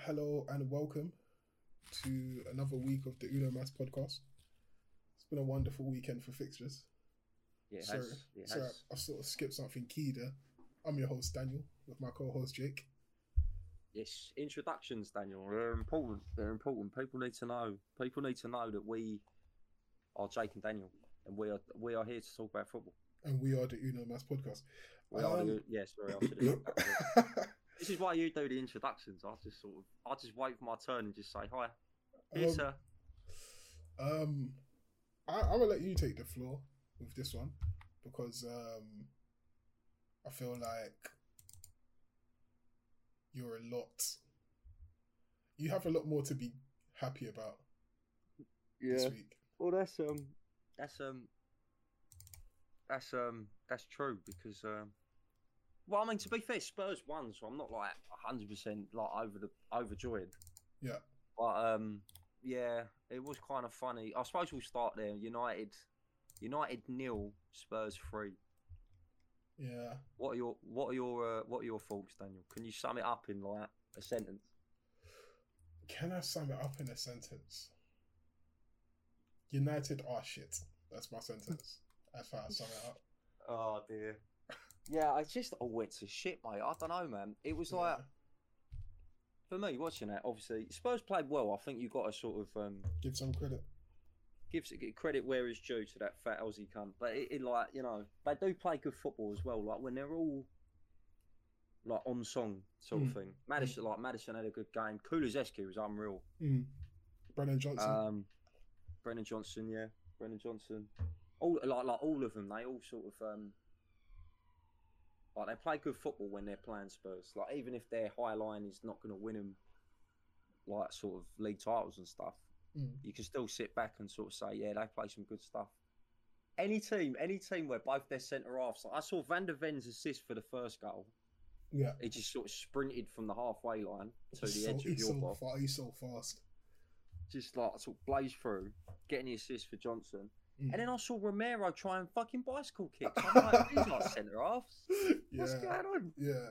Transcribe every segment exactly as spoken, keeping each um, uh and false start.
hello, and welcome to another week of the Uno Mass podcast. It's been a wonderful weekend for fixtures. Yeah, it sorry, has. It sorry, has. I sort of skipped something key there. I'm your host Daniel with my co-host Jake. Yes, introductions, Daniel. They're important. They're important. People need to know. People need to know that we are Jake and Daniel, and we are we are here to talk about football. And we are the Uno Mass podcast. We um, are the yeah. Sorry, I should have said that. This is why you do the introductions. I just sort of I just wait for my turn and just say hi. Here, um, sir. Um, I, I'm gonna let you take the floor with this one because um, I feel like you're a lot. You have a lot more to be happy about this Yeah. week. Well, that's um, that's um, that's um, that's true because um, well, I mean to be fair, Spurs won, so I'm not like a hundred percent like over the overjoyed. Yeah. But um, yeah, it was kind of funny. I suppose we'll start there. United, United nil, Spurs three. Yeah. What are your what are your uh, what are your thoughts, Daniel? Can you sum it up in like a sentence? Can I sum it up in a sentence? United are shit. That's my sentence. That's how I sum it up. Oh dear. Yeah, I just oh, it's a shit, mate. I don't know, man. It was like Yeah. for me watching that. Obviously, Spurs played well. I think you got to sort of um, Give some credit. give credit where is due to that fat Aussie cunt. But it, it like you know they do play good football as well. Like when they're all like on song sort Mm. of thing. Madison like Madison had a good game. Kulusevski was unreal. Mm. Brennan Johnson. Um, Brennan Johnson, yeah, Brennan Johnson. All like like all of them. They all sort of um. Like they play good football when they're playing Spurs. Like even if their high line is not going to win them, like sort of league titles and stuff, mm. you can still sit back and sort of say, yeah, they play some good stuff. Any team, any team where both their centre halves. Like I saw Van der Ven's assist for the first goal. Yeah. He just sort of sprinted from the halfway line to He's the so, edge of he's your so box. fa- He's so fast. Just like sort of blaze through, getting the assist for Johnson. Mm. And then I saw Romero try and fucking bicycle kick. I'm like, these are centre halves. Yeah. What's going on? Yeah.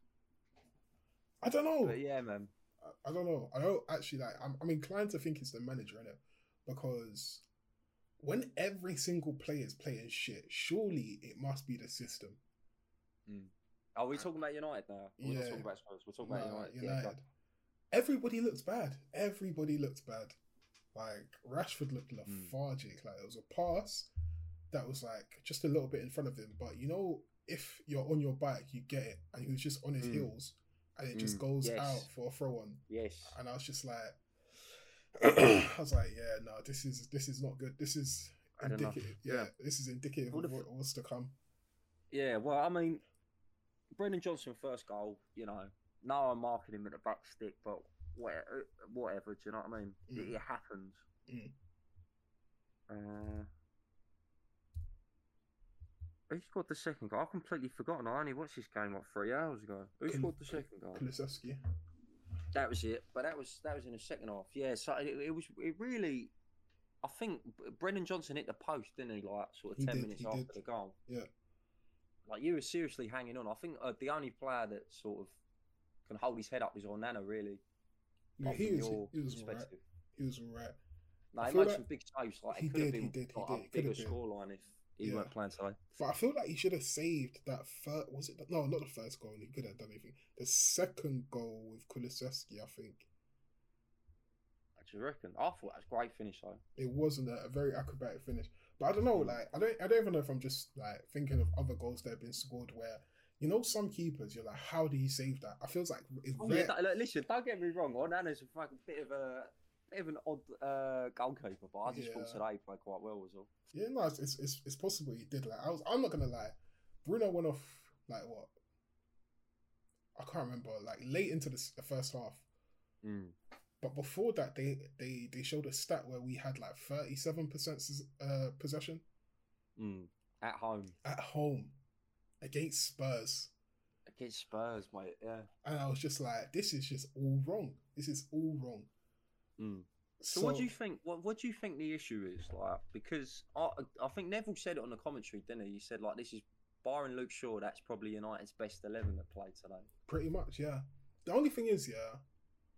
I don't know. But yeah, man. I, I don't know. I don't actually like. I'm, I'm inclined to think it's the manager in it because when every single player is playing shit, surely it must be the system. Mm. Are we talking about United now? We're Yeah. not talking about Spurs. We're talking about Nah, United. United. Yeah, Everybody looks bad. Everybody looks bad. Like Rashford looked Mm. lethargic. Like it was a pass that was like just a little bit in front of him. But you know, if you're on your bike, you get it, and he was just on his Mm. heels, and it just Mm. goes Yes. out for a throw on. Yes. And I was just like, I was like, yeah, no, this is this is not good. This is I don't know. indicative. Yeah, Yeah. this is indicative Well, of the what, what's to come. Yeah, well, I mean, Brendan Johnson first goal, you know, now I'm marking him at the back stick, but whatever, whatever do you know what I mean? Mm. It, it happens. Mm. Uh, who scored the second goal? I've completely forgotten. I only watched this game like three hours ago. Who Kul- scored the second goal? Kulusevski. That was it, but that was that was in the second half. Yeah, so it, it was it really. I think Brendan Johnson hit the post, didn't he? Like sort of He ten did, minutes he after did. the goal. Yeah. Like you were seriously hanging on. I think uh, the only player that sort of can hold his head up is Onana, really. Yeah, Apart he from was your he was alright. perspective. He was alright. No, I he feel made like some big saves. Like he it could have did, he been did, he like, did. a It could bigger have been. scoreline if he Yeah. weren't playing today. But I feel like he should have saved that first. Was it? The, no, not the first goal. He could have done anything. The second goal with Kulusevski, I think What do you reckon? I thought that was a great finish though. it wasn't a, a very acrobatic finish. But I don't know. Mm. Like I don't. I don't even know if I'm just like thinking of other goals that have been scored where you know some keepers. You're like, how did he save that? I feels like it's Oh, very. yeah, don't- look, listen, don't get me wrong. Onana's a fucking bit of a bit of an odd uh, goalkeeper, but I just thought Yeah. today he played quite well. Was all. Yeah, no, it's, it's it's it's possible he did. Like I was. I'm not gonna lie. Bruno went off like what? I can't remember. Like late into the, s- the first half. Mm. But before that, they they they showed a stat where we had like thirty-seven percent uh, possession Mm. At home at home against Spurs, against Spurs, mate. Yeah. and I was just like, this is just all wrong. This is all wrong. Mm. So, So, what do you think? What What do you think the issue is? Like, because I I think Neville said it on the commentary, didn't he? He said like, this is barring Luke Shaw, that's probably United's best eleven that played today. pretty much, yeah. The only thing is, yeah,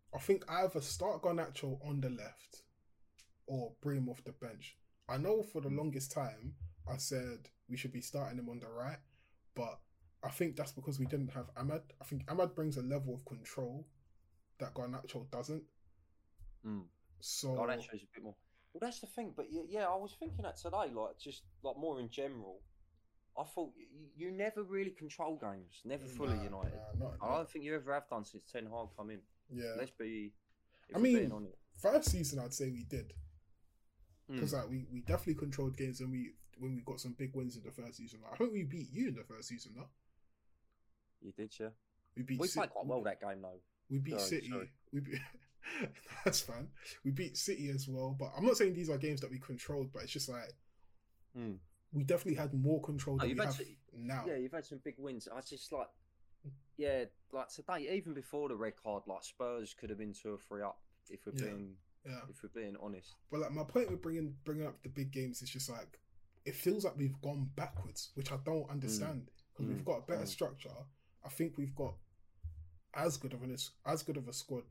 I think either start Garnacho on the left or bring him off the bench. I know for the Mm. longest time I said we should be starting him on the right, but I think that's because we didn't have Ahmad. I think Ahmad brings a level of control that Garnacho doesn't. Mm. So Garnacho's a bit more. Well, that's the thing. But yeah, yeah, I was thinking that today. Like, just like more in general. I thought you, you never really control games, never fully Nah, United. nah, not, I not, don't think you ever have done since Ten Hag come in. yeah. Let's be. If I we're mean, being on it. first season I'd say we did because Mm. like we, we definitely controlled games and we when we got some big wins in the first season. Like, I think we beat you in the first season, no? You did, yeah. We beat. We City, played quite well that game, though. We beat Sorry, City. sorry. We beat. That's fine. We beat City as well, but I'm not saying these are games that we controlled. But it's just like Mm. we definitely had more control No, than you've we had have to- now. Yeah, you've had some big wins. I just like, yeah, like today, even before the red card, like Spurs could have been two or three up if we're Yeah. being Yeah. if we're being honest. But like my point with bringing bringing up the big games is just like it feels like we've gone backwards, which I don't understand because Mm. we've got a better Mm. structure. I think we've got as good of an as good of a squad,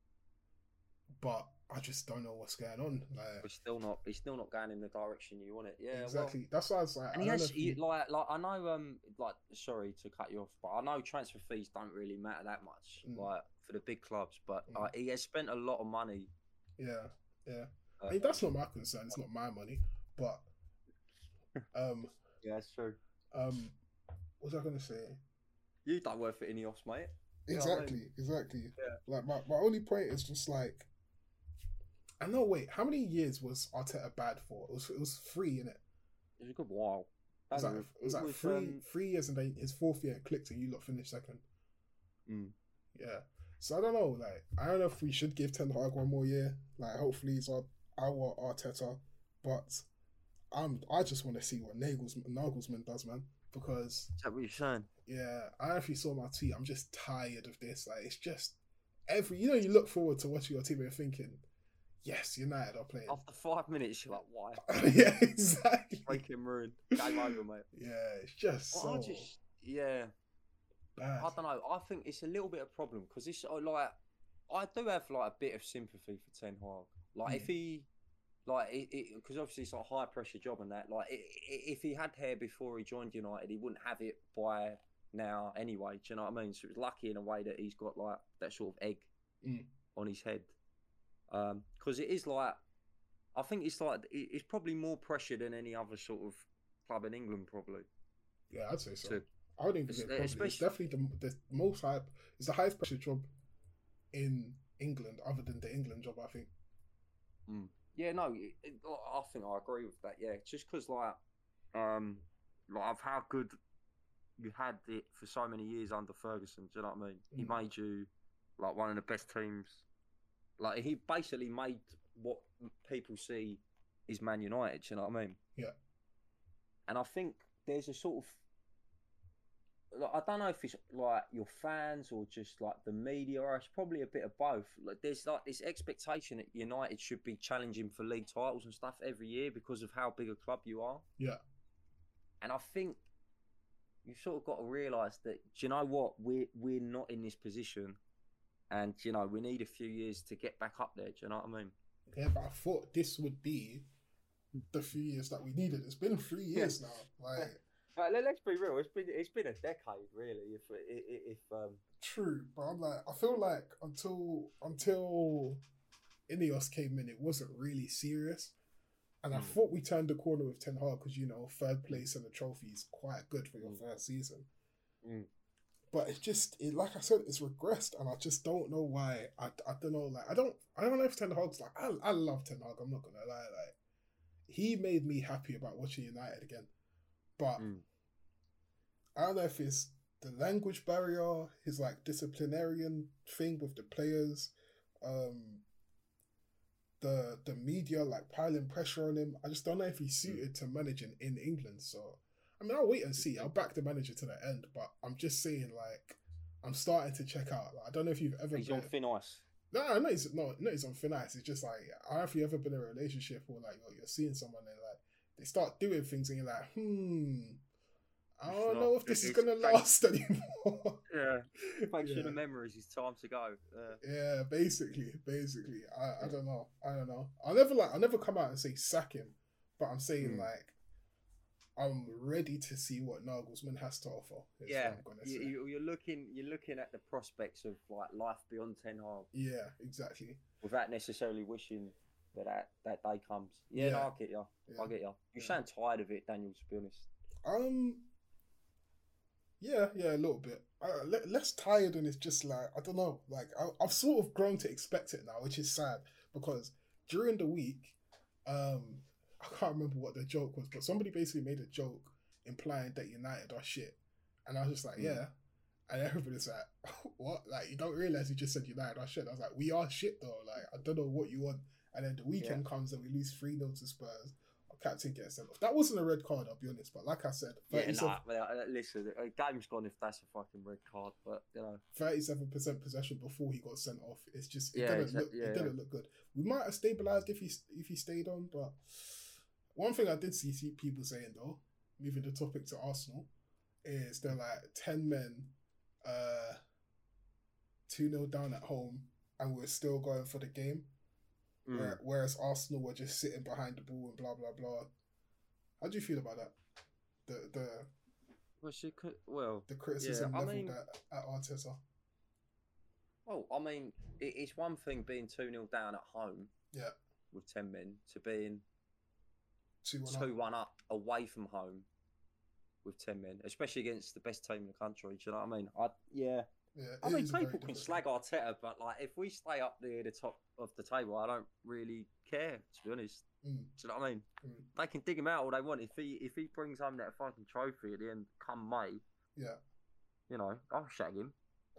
but I just don't know what's going on. Like We're still not. He's still not going in the direction you want it. Yeah, exactly. Well, That's why I was like, and I he don't know has if he, you- like like I know um like sorry to cut you off, but I know transfer fees don't really matter that much Mm. like for the big clubs, but Mm. uh, he has spent a lot of money. yeah, yeah. Uh, I mean, that's not my concern. It's not my money, but um, yeah, that's true. um, what was I gonna say? You don't work for Ineos, mate. You know what I Exactly, exactly. Yeah. Like my, my only point is just like, I know. Wait, how many years was Arteta bad for? It was it was three, innit? It was a good while. It was That like it was like three um, three years, and then his fourth year it clicked, and you lot finished second. mm. Yeah. So I don't know. Like I don't know if we should give Ten Hag one more year. Like hopefully it's our our Arteta, but I'm I just want to see what Nagelsmann Nagelsmann does, man. Because Is that what you're saying? yeah, I don't know if you saw my tweet. I'm just tired of this. Like it's just every you know you look forward to watching your team and you're thinking, yes, United are playing. After five minutes, you're like, why? Yeah, exactly. Breaking ruin. Game over, mate. Yeah, it's just Well, so I just, yeah. bad. I don't know. I think it's a little bit of a problem because it's uh, like I do have like a bit of sympathy for Ten Hag. Like Mm. if he, like, because obviously it's like a high pressure job and that. Like i i if he had hair before he joined United, he wouldn't have it by now anyway. Do you know what I mean? So it's lucky in a way that he's got like that sort of egg Mm. on his head. Um, because it is like, I think it's like it- it's probably more pressure than any other sort of club in England, probably. Yeah, I'd say so. To- I would even it's- say probably. It's especially- definitely the, the most hype. It's the highest pressure job in England, other than the England job. I think. Yeah, no, it, it, I think I agree with that. Yeah, just because like, um, like of how good you had it for so many years under Ferguson. Do you know what I mean? He Mm. made you like one of the best teams. Like he basically made what people see is Man United. Do you know what I mean? Yeah. And I think there's a sort of, like, I don't know if it's like your fans or just like the media, or it's probably a bit of both. Like there's like this expectation that United should be challenging for league titles and stuff every year because of how big a club you are. Yeah. And I think you've sort of got to realise that, do you know what, we're we're not in this position, and you know we need a few years to get back up there. Do you know what I mean? Yeah, but I thought this would be the few years that we needed. It's been three years now. Like Right, let, let's be real. It's been it's been a decade, really. If if, if um. true, but I'm like, I feel like until until Ineos came in, it wasn't really serious. And I Mm. thought we turned the corner with Ten Hag because, you know, third place and the trophy is quite good for your Mm. first season. Mm. But it's just, it, like I said, it's regressed, and I just don't know why. I, I don't know, like, I don't I don't know if Ten Hag's like, I, I love Ten Hag, I'm not going to lie. Like, he made me happy about watching United again. But Mm. I don't know if it's the language barrier, his, like, disciplinarian thing with the players, um, the the media like piling pressure on him. I just don't know if he's suited to managing in England. So I mean, I'll wait and see. I'll back the manager to the end, but I'm just saying, like, I'm starting to check out. Like, I don't know if you've ever He's been. on thin ice. No, no, he's no, no, he's on thin ice. It's just like, I don't know if you've ever been in a relationship or like you're, you're seeing someone and like they start doing things and you're like, hmm, I It's don't not. know if It- this is it's gonna thanks- last anymore. Yeah, thanks Yeah. to the memories. It's time to go. Uh, Yeah, basically, basically. I, I don't know. I don't know. I'll never like. I'll never come out and say sack him, but I'm saying Mm. like, I'm ready to see what Nagelsmann has to offer. Is yeah, what I'm gonna you, say. you, you're looking. You're looking at the prospects of like life beyond Ten Hag Yeah, exactly. without necessarily wishing that that, that day comes. Yeah, Yeah. no, I get you. Yeah. I get you. You Yeah. sound tired of it, Daniel. To be honest. Um. Yeah, yeah, a little bit. Uh, le- less tired, and it's just like I don't know. Like I, I've sort of grown to expect it now, which is sad because during the week, um, I can't remember what the joke was, but somebody basically made a joke implying that United are shit, and I was just like, Mm. yeah, and everybody's like, what? Like you don't realize you just said United are shit. I was like, we are shit though. Like I don't know what you want. And then the weekend comes and we lose three nil to Spurs. Captain gets sent off. That wasn't a red card, I'll be honest. But like I said, Yeah, thirty-seven, nah, well, uh, listen, a game's gone if that's a fucking red card, but you know. thirty-seven percent possession before he got sent off. It's just it Yeah, didn't exact- look yeah, it didn't yeah. look good. We might have stabilized if he if he stayed on, but one thing I did see, see people saying though, moving the topic to Arsenal, is they're like ten men, uh, two nil down at home, and we're still going for the game. Mm. Where, whereas Arsenal were just sitting behind the ball and blah blah blah. How do you feel about that? The the Well, she could, well, the criticism I leveled mean- at, at Arteta. well, I mean, it, it's one thing being two nil down at home Yeah, with ten men to being two one two up. one up away from home with ten men, especially against the best team in the country. Do you know what I mean? I yeah. Yeah, I it mean, is a very people can different slag Arteta, but like if we stay up near the top of the table, I don't really care. To be honest, Mm. do you know what I mean? Mm. They can dig him out all they want. If he if he brings home that fucking trophy at the end, come May, Yeah. you know, I'll shag him.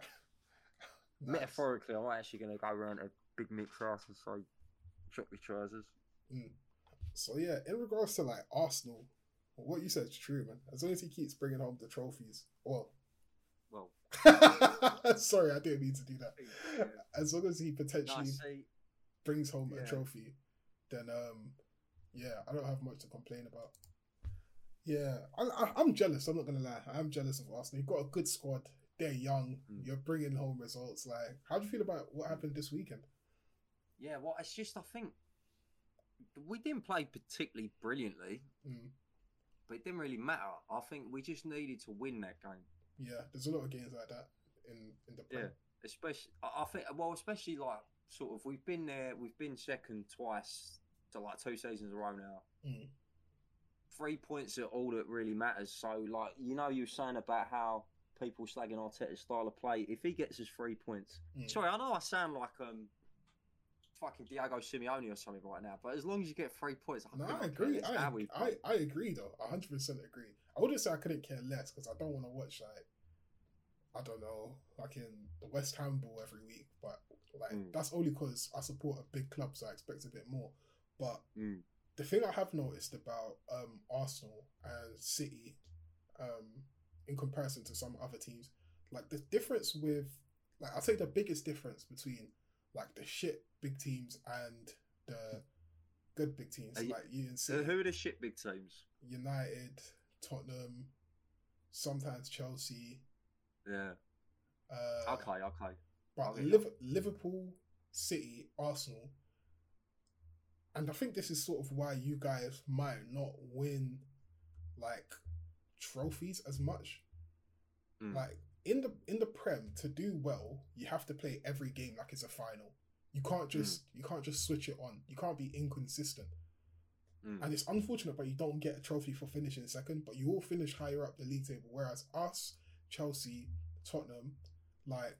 Nice. Metaphorically, I'm actually going to go around to Big Mick's house and say, "Drop your trousers." Mm. So yeah, in regards to like Arsenal, what you said is true, man. As long as he keeps bringing home the trophies, well, Well, sorry, I didn't mean to do that. yeah. As long as he no, potentially see, brings home a Yeah. trophy, then um, yeah, I don't have much to complain about. Yeah, I, I, I'm jealous. I'm not gonna lie. I'm jealous of Arsenal. You've got a good squad. They're young. Mm. You're bringing home results. Like, how do you feel about what happened this weekend? yeah. Well, it's just I think we didn't play particularly brilliantly, Mm. but it didn't really matter. I think we just needed to win that game. Yeah, there's a lot of games like that in in the Prem. Yeah, especially I I think well, especially like sort of we've been there, we've been second twice to like two seasons in a row now. Mm. Three points are all that really matters. So like you know, you were saying about how people slagging Arteta's style of play. If he gets us three points, Mm. sorry, I know I sound like um fucking Diego Simeone or something right now, but as long as you get three points, I No, could I not care agree. less I, how we I play. I agree though. I hundred percent agree. I wouldn't say I couldn't care less because I don't want to watch like I don't know, like in the West Ham ball every week. But like Mm. that's only because I support a big club, so I expect a bit more. But Mm. the thing I have noticed about um, Arsenal and City, um, in comparison to some other teams, like the difference with, like I'd say the biggest difference between like the shit big teams and the good big teams, Are you- like you and So City, who are the shit big teams? United, Tottenham, sometimes Chelsea. Yeah. Uh, Okay. Okay. But Okay. Liv- Liverpool, City, Arsenal, and I think this is sort of why you guys might not win like trophies as much. Mm. Like in the in the Prem, to do well, you have to play every game like it's a final. You can't just you can't just switch it on. You can't be inconsistent. Mm. And it's unfortunate, but you don't get a trophy for finishing second, but you all finish higher up the league table. Whereas us, Chelsea, Tottenham, like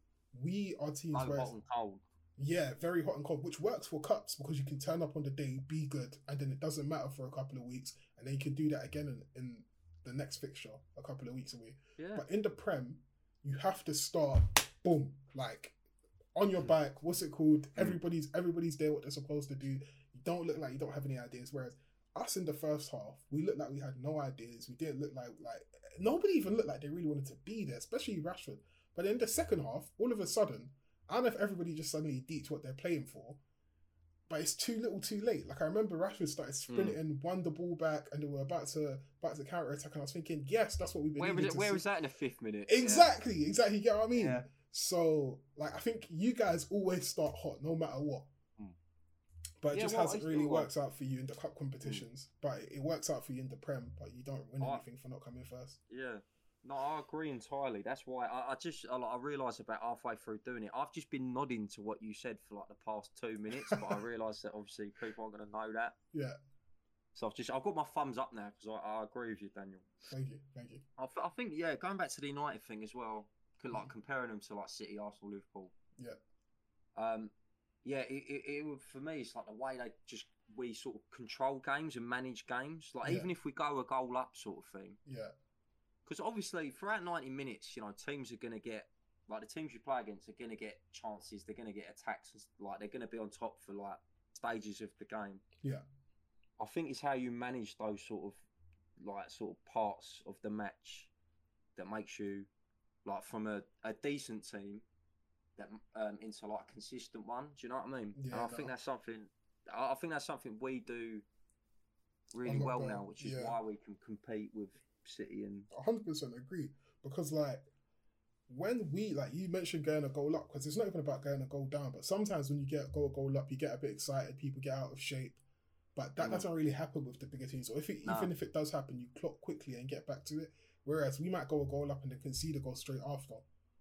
we are teams Low, where hot and cold. yeah, very hot and cold, which works for cups because you can turn up on the day, be good, and then it doesn't matter for a couple of weeks, and then you can do that again in, in the next fixture a couple of weeks away. Yeah. But in the Prem, you have to start boom, like on your bike. What's it called? Everybody's everybody's there. What they're supposed to do. You don't look like you don't have any ideas. Whereas us in the first half, we looked like we had no ideas. We didn't look like like nobody even looked like they really wanted to be there, especially Rashford. But in the second half, all of a sudden, I don't know if everybody just suddenly deets what they're playing for, but it's too little, too late. Like I remember Rashford started sprinting, mm. won the ball back, and they were about to about to counter attack. And I was thinking, yes, that's what we've been. Where was it? Where see. was that in the fifth minute? Exactly, yeah. exactly. You get what I mean? Yeah. So, like, I think you guys always start hot, no matter what. Mm. But it yeah, just well, hasn't really worked out for you in the cup competitions. Mm. But it works out for you in the Prem, but you don't win I, anything for not coming first. Yeah. No, I agree entirely. That's why I, I just I, I realised about halfway through doing it. I've just been nodding to what you said for like the past two minutes, but I realised that obviously people aren't going to know that. Yeah. So I've just I've got my thumbs up now because I, I agree with you, Daniel. Thank you, thank you. I, I think yeah, going back to the United thing as well, like mm. comparing them to like City, Arsenal, Liverpool. Yeah. Um, yeah, it, it, it would for me it's like the way they just we sort of control games and manage games. Like yeah. even if we go a goal up, sort of thing. Yeah. Because obviously, throughout ninety minutes, you know, teams are going to get, like, the teams you play against are going to get chances, they're going to get attacks, like, they're going to be on top for, like, stages of the game. Yeah. I think it's how you manage those sort of, like, sort of parts of the match that makes you, like, from a, a decent team that um, into, like, a consistent one. Do you know what I mean? Yeah, and I no. think that's something, I think that's something we do really well bad. now, which is yeah. why we can compete with City and one hundred percent agree, because like when we like you mentioned getting a goal up, because it's not even about getting a goal down, but sometimes when you get go a goal up you get a bit excited, people get out of shape, but that mm. doesn't really happen with the bigger teams. Or if it, no. even if it does happen, you clock quickly and get back to it, whereas we might go a goal up and then concede a goal straight after.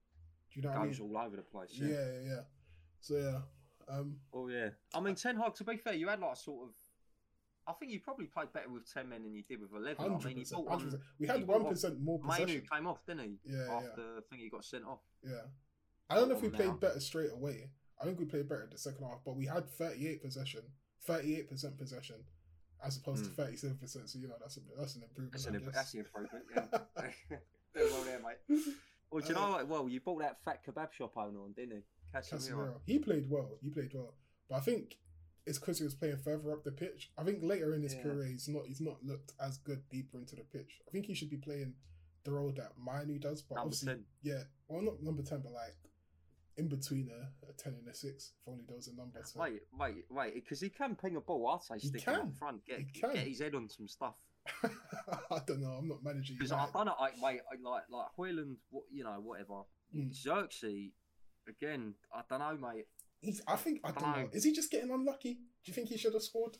Do you know it what I goes mean? all over the place. Yeah, yeah, yeah, yeah. So yeah. Um, oh yeah. I mean, Ten Hag. To be fair, you had like sort of. I think you probably played better with ten men than you did with eleven. one hundred percent, I mean, he on, we had one percent more possession. Mainu came off, didn't he? Yeah, After yeah. the thing, he got sent off. Yeah. I don't know if we now. played better straight away. I think we played better in the second half, but we had thirty-eight possession, thirty-eight percent possession, as opposed mm. to thirty-seven percent. So you know that's a, that's an improvement. That's an, that's an improvement. Yeah. Well there, mate. Well, do you uh, know what? Well, you bought that fat kebab shop owner on, didn't he? Casemiro. Casemiro. He played well. He played well, but I think it's because he was playing further up the pitch. I think later in his yeah. career, he's not he's not looked as good deeper into the pitch. I think he should be playing the role that Mainu does, but number obviously, ten. yeah, well, not number ten, but like in between a, a ten and a six. If only there was a number. So. Wait, wait, wait, because he can ping a ball. I'd say stick him up front, get get his head on some stuff. I don't know. I'm not managing. Because I've done it. I, wait, I, like like Højlund, you know, whatever. Mm. Xerxes, again, I don't know, mate. He's, I think I don't, I don't know. know. Is he just getting unlucky? Do you think he should have scored?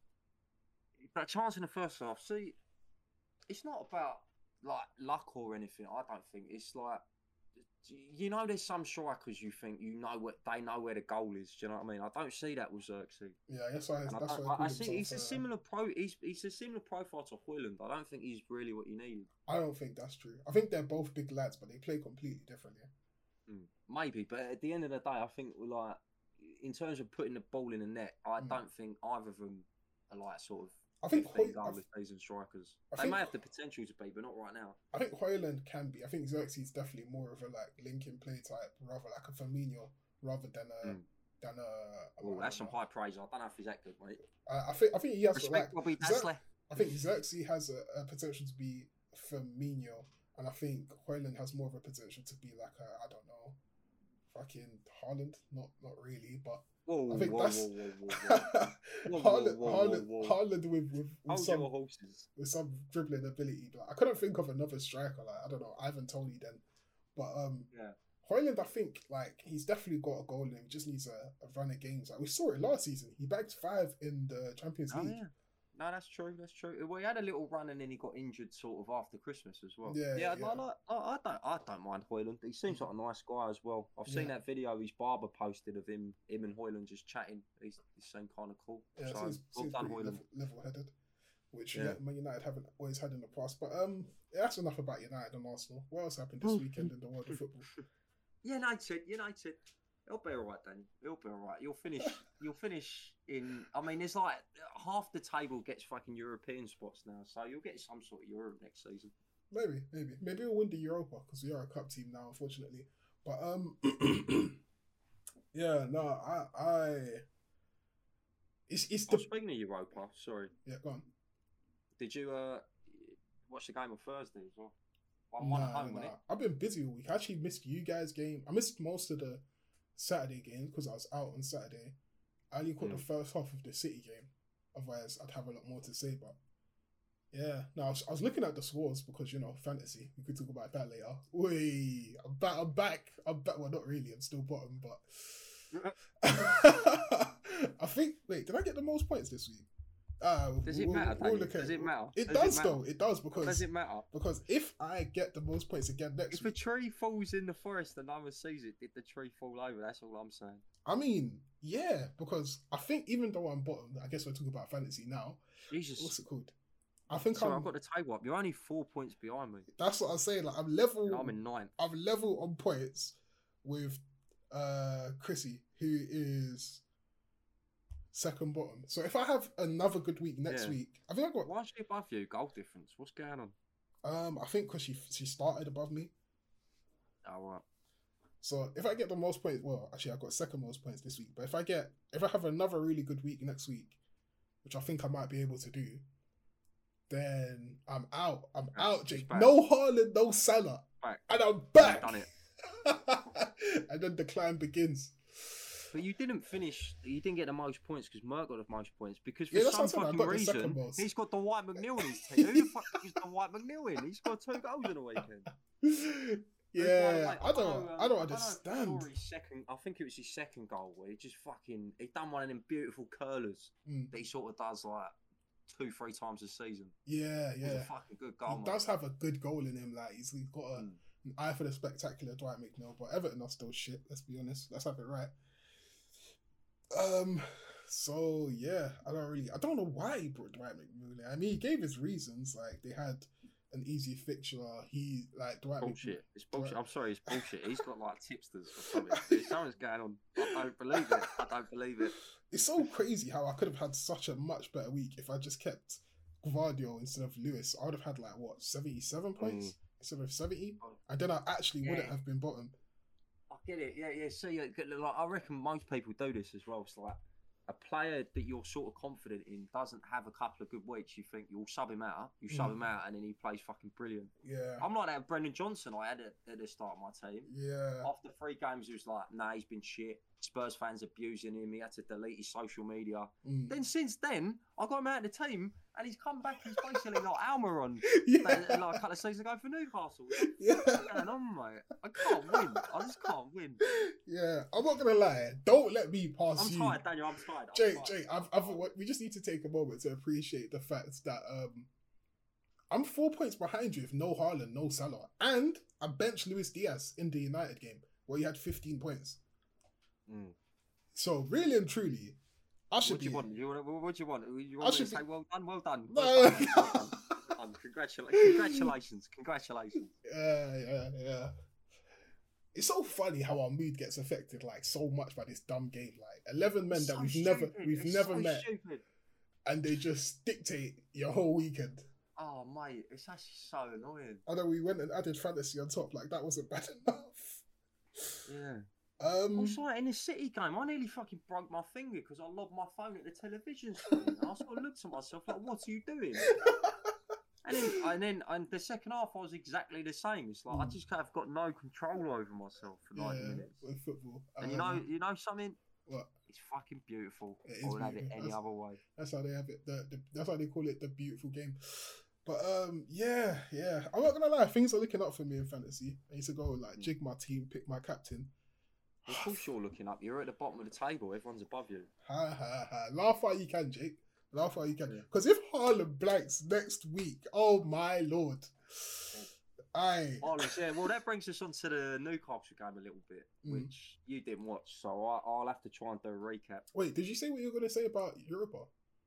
That chance in the first half. See, it's not about like luck or anything. I don't think it's like, you know, there's some strikers you think you know what they know where the goal is. Do you know what I mean? I don't see that with Xerxes. Yeah, I guess I, that's I, what I, I see. He's a similar pro. He's he's a similar profile to Højlund. I don't think he's really what you need. I don't think that's true. I think they're both big lads, but they play completely differently. Mm, maybe, but at the end of the day, I think like in terms of putting the ball in the net, I mm. don't think either of them are like sort of. I think Høj- goal season strikers. I they think, may have the potential to be, but not right now. I think Højlund can be. I think Xerxes is definitely more of a like linking play type, rather like a Firmino, rather than a mm. than a. Oh, that's some know. high praise. I don't know if he's that good, mate. Uh, I think I think he has Respect like. Bobby Dazzler. I think Xerxes has a, a potential to be Firmino, and I think Højlund has more of a potential to be like a I don't know, fucking Haaland. Not not really, but. Whoa, I think whoa, that's whoa, whoa, whoa, whoa. Haaland, whoa, whoa, Haaland, whoa, whoa. Haaland with with, with some with some dribbling ability. But I couldn't think of another striker. Like I don't know, Ivan Toney then. But um, yeah, Højlund, I think like he's definitely got a goal in him. He just needs a, a run of games. Like we saw it last season. He bagged five in the Champions oh, League. Yeah. No, that's true. That's true. Well, he had a little run and then he got injured sort of after Christmas as well. Yeah, yeah. yeah. I, like, I, I don't, I don't mind Højlund. He seems like a nice guy as well. I've seen yeah. that video his barber posted of him, him and Højlund just chatting. He's, he seemed kind of cool. Yeah, so, seems, well seems done, pretty Højlund. level, level-headed, which yeah. yeah, Man United haven't always had in the past. But um, yeah, that's enough about United and Arsenal. What else happened this weekend in the world of football? United, United. It'll be all right, Daniel. It'll be all right. You'll finish. You'll finish in. I mean, there's like half the table gets fucking European spots now, so you'll get some sort of Europe next season. Maybe, maybe, maybe we'll win the Europa because we are a cup team now, unfortunately. But um, yeah, no, I, I, it's it's the. Oh, speaking of Europa, sorry. Yeah, go on. Did you uh watch the game on Thursday as well? One, one nah, home, nah. I've been busy all week. I actually missed you guys' game. I missed most of the Saturday games because I was out on Saturday. I only caught Mm. the first half of the City game. Otherwise, I'd have a lot more to say. But yeah, no, I was, I was looking at the scores because, you know, fantasy. We could talk about that later. Wait, I'm back. I'm back. I'm back. Well, not really. I'm still bottom, but I think. Wait, did I get the most points this week? Uh, Does it we'll, matter? we'll Daniel? look at Does it matter? It Does does it matter? though. It does because Does it matter? because if I get the most points again next If a week, tree falls in the forest and no one sees it, did the tree fall over? That's all I'm saying. I mean, yeah, because I think even though I'm bottom, I guess we're talking about fantasy now. Jesus. What's it called? I think Sorry, I'm. I've got the table up. You're only four points behind me. That's what I'm saying. Like I'm level. And I'm in ninth. I'm level on points with uh Chrissy, who is second bottom. So if I have another good week next Yeah. week, I think I got. Why is she above you? Goal difference. What's going on? Um, I think because she she started above me. Oh, right. So if I get the most points, well, actually I got second most points this week. But if I get, if I have another really good week next week, which I think I might be able to do, then I'm out. I'm Yes, out, she's Jake. back. No Haaland, no Salah, Back. and I'm back. Done it. And then the climb begins. But you didn't finish. You didn't get the most points because Merck got the most points because for Yeah, that's some what I'm saying, I fucking got the second reason most. he's got Dwight McNeil in his team. Who the fuck is Dwight McNeil in? He's got two goals in a weekend. Yeah, Like, I don't, know, um, I don't know understand. if you saw his second, I think it was his second goal where he just fucking he done one of them beautiful curlers Mm. that he sort of does like two, three times a season. Yeah, It was yeah. a fucking good goal. He man. does have a good goal in him. Like he's, he's got a, Mm. an eye for the spectacular, Dwight McNeil. But Everton are still shit. Let's be honest. Let's have it right. Um. So yeah, I don't really. I don't know why he brought Dwight McNeil in. I mean, he gave his reasons. Like they had an easy fixture. He like Dwight Bullshit. It's bullshit. Dwight- I'm sorry, it's bullshit. He's got like tipsters or something. There's something's going on. I don't believe it. I don't believe it. It's so crazy how I could have had such a much better week if I just kept Gvardiol instead of Lewis. I would have had like what seventy-seven points Mm. instead of seventy, and then I actually wouldn't Yeah. have been bottom. I get it. Yeah, yeah. See, like, like, I reckon most people do this as well. It's like a player that you're sort of confident in doesn't have a couple of good weeks. You think you'll sub him out, you sub Mm. him out, and then he plays fucking brilliant. Yeah, I'm like that with Brendan Johnson. I had it at the start of my team. yeah. After three games, he was like, "Nah, he's been shit. Spurs fans abusing him. He had to delete his social media." Mm. Then since then, I got him out of the team, and he's come back. He's basically like Almiron, Yeah, like a couple of seasons ago for Newcastle. yeah. What's going on, mate? I can't win. I just can't win. Yeah, I'm not gonna lie. Don't let me pass I'm you. tired, Daniel. I'm tired. I'm Jake, tired. Jake, I've, I've, we just need to take a moment to appreciate the fact that um, I'm four points behind you with no Haaland, no Salah, and I benched Luis Diaz in the United game where he had fifteen points. Mm. So really and truly, I should What do you be. want? You want? What do you want? You I want me to should say be- well done, well done, No. well done, well done, well done. Congratulations, congratulations, congratulations. Yeah, yeah, yeah. It's so funny how our mood gets affected like so much by this dumb game. Like eleven men that So we've never, stupid. we've It's never so met, Stupid. and they just dictate your whole weekend. Oh mate, it's actually so annoying. I know we went and added fantasy on top. Like that wasn't bad enough. Yeah. Um, Also, like, in the City game, I nearly fucking broke my finger because I lobbed my phone at the television screen. And I sort of looked at myself like, "What are you doing?" And then, and then, and the second half, I was exactly the same. It's like I Mm. just have got no control over myself for ninety yeah, minutes. with football. And you know, Um, you know something? what? It's fucking beautiful. It is I would have it beautiful. any That's- other way. That's how they have it. The, the, that's how they call it the beautiful game. But um, yeah, yeah. I'm not gonna lie. Things are looking up for me in fantasy. I need to go like jig my team, pick my captain. Of course, you're looking up. You're at the bottom of the table. Everyone's above you. Ha ha ha! Laugh while you can, Jake. Laugh while you can. Yeah. Because if Haaland blanks next week, oh my lord! I Oh, let's- yeah. Well, that brings us on to the Newcastle game a little bit, Mm. which you didn't watch, so I, I'll have to try and do a recap. wait. Did you say what you were gonna say about Europa?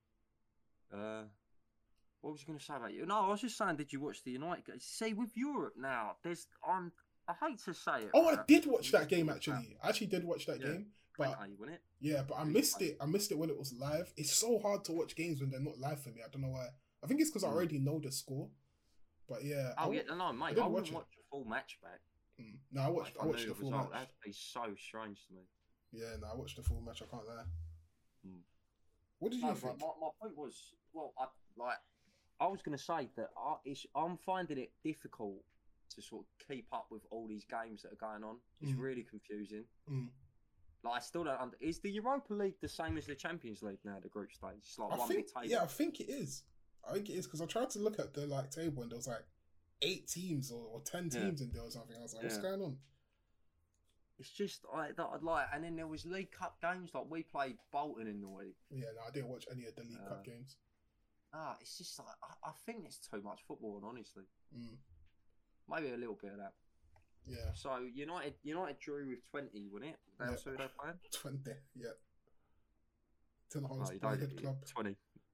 Uh, what was you going to say about you? No, I was just saying, did you watch the United game? See, with Europe now, there's I'm I hate to say it. Oh, I right? did watch that game actually. I actually did watch that Yeah. game, but twenty, wasn't it? yeah, but I Really missed funny. it. I missed it when it was live. It's so hard to watch games when they're not live for me. I don't know why. I think it's because I Mm. already know the score. But yeah. I Oh wa- yeah, no, mate. I, didn't wouldn't watch watch, it. a full match back. Mm. No, I watched. if I watched knew the the full result. match. That'd be so strange to me. Yeah, no, I watched the full match. I can't lie. Mm. What did you No, but think? my, my point was, well, I like, I was going to say that I, it's, I'm finding it difficult to sort of keep up with all these games that are going on. It's Mm. really confusing. Mm. Like I still don't. Under- is the Europa League the same as the Champions League now? The group stage, it's like I one think, big table. yeah, I think it is. I think it is because I tried to look at the like table and there was like eight teams or, or ten Yeah. teams in there or something. I was like, what's Yeah. going on? It's just I that I'd like, and then there was League Cup games. Like we played Bolton in the week. Yeah, no, I didn't watch any of the League Uh, Cup games. Ah, it's just like I, I think it's too much football, and honestly, Mm, maybe a little bit of that. yeah, So United, United drew with twenty, wasn't it? That was Yeah. who they playing. twenty. Yeah, Ten Hag's Oh, you boyhood don't, club. twenty.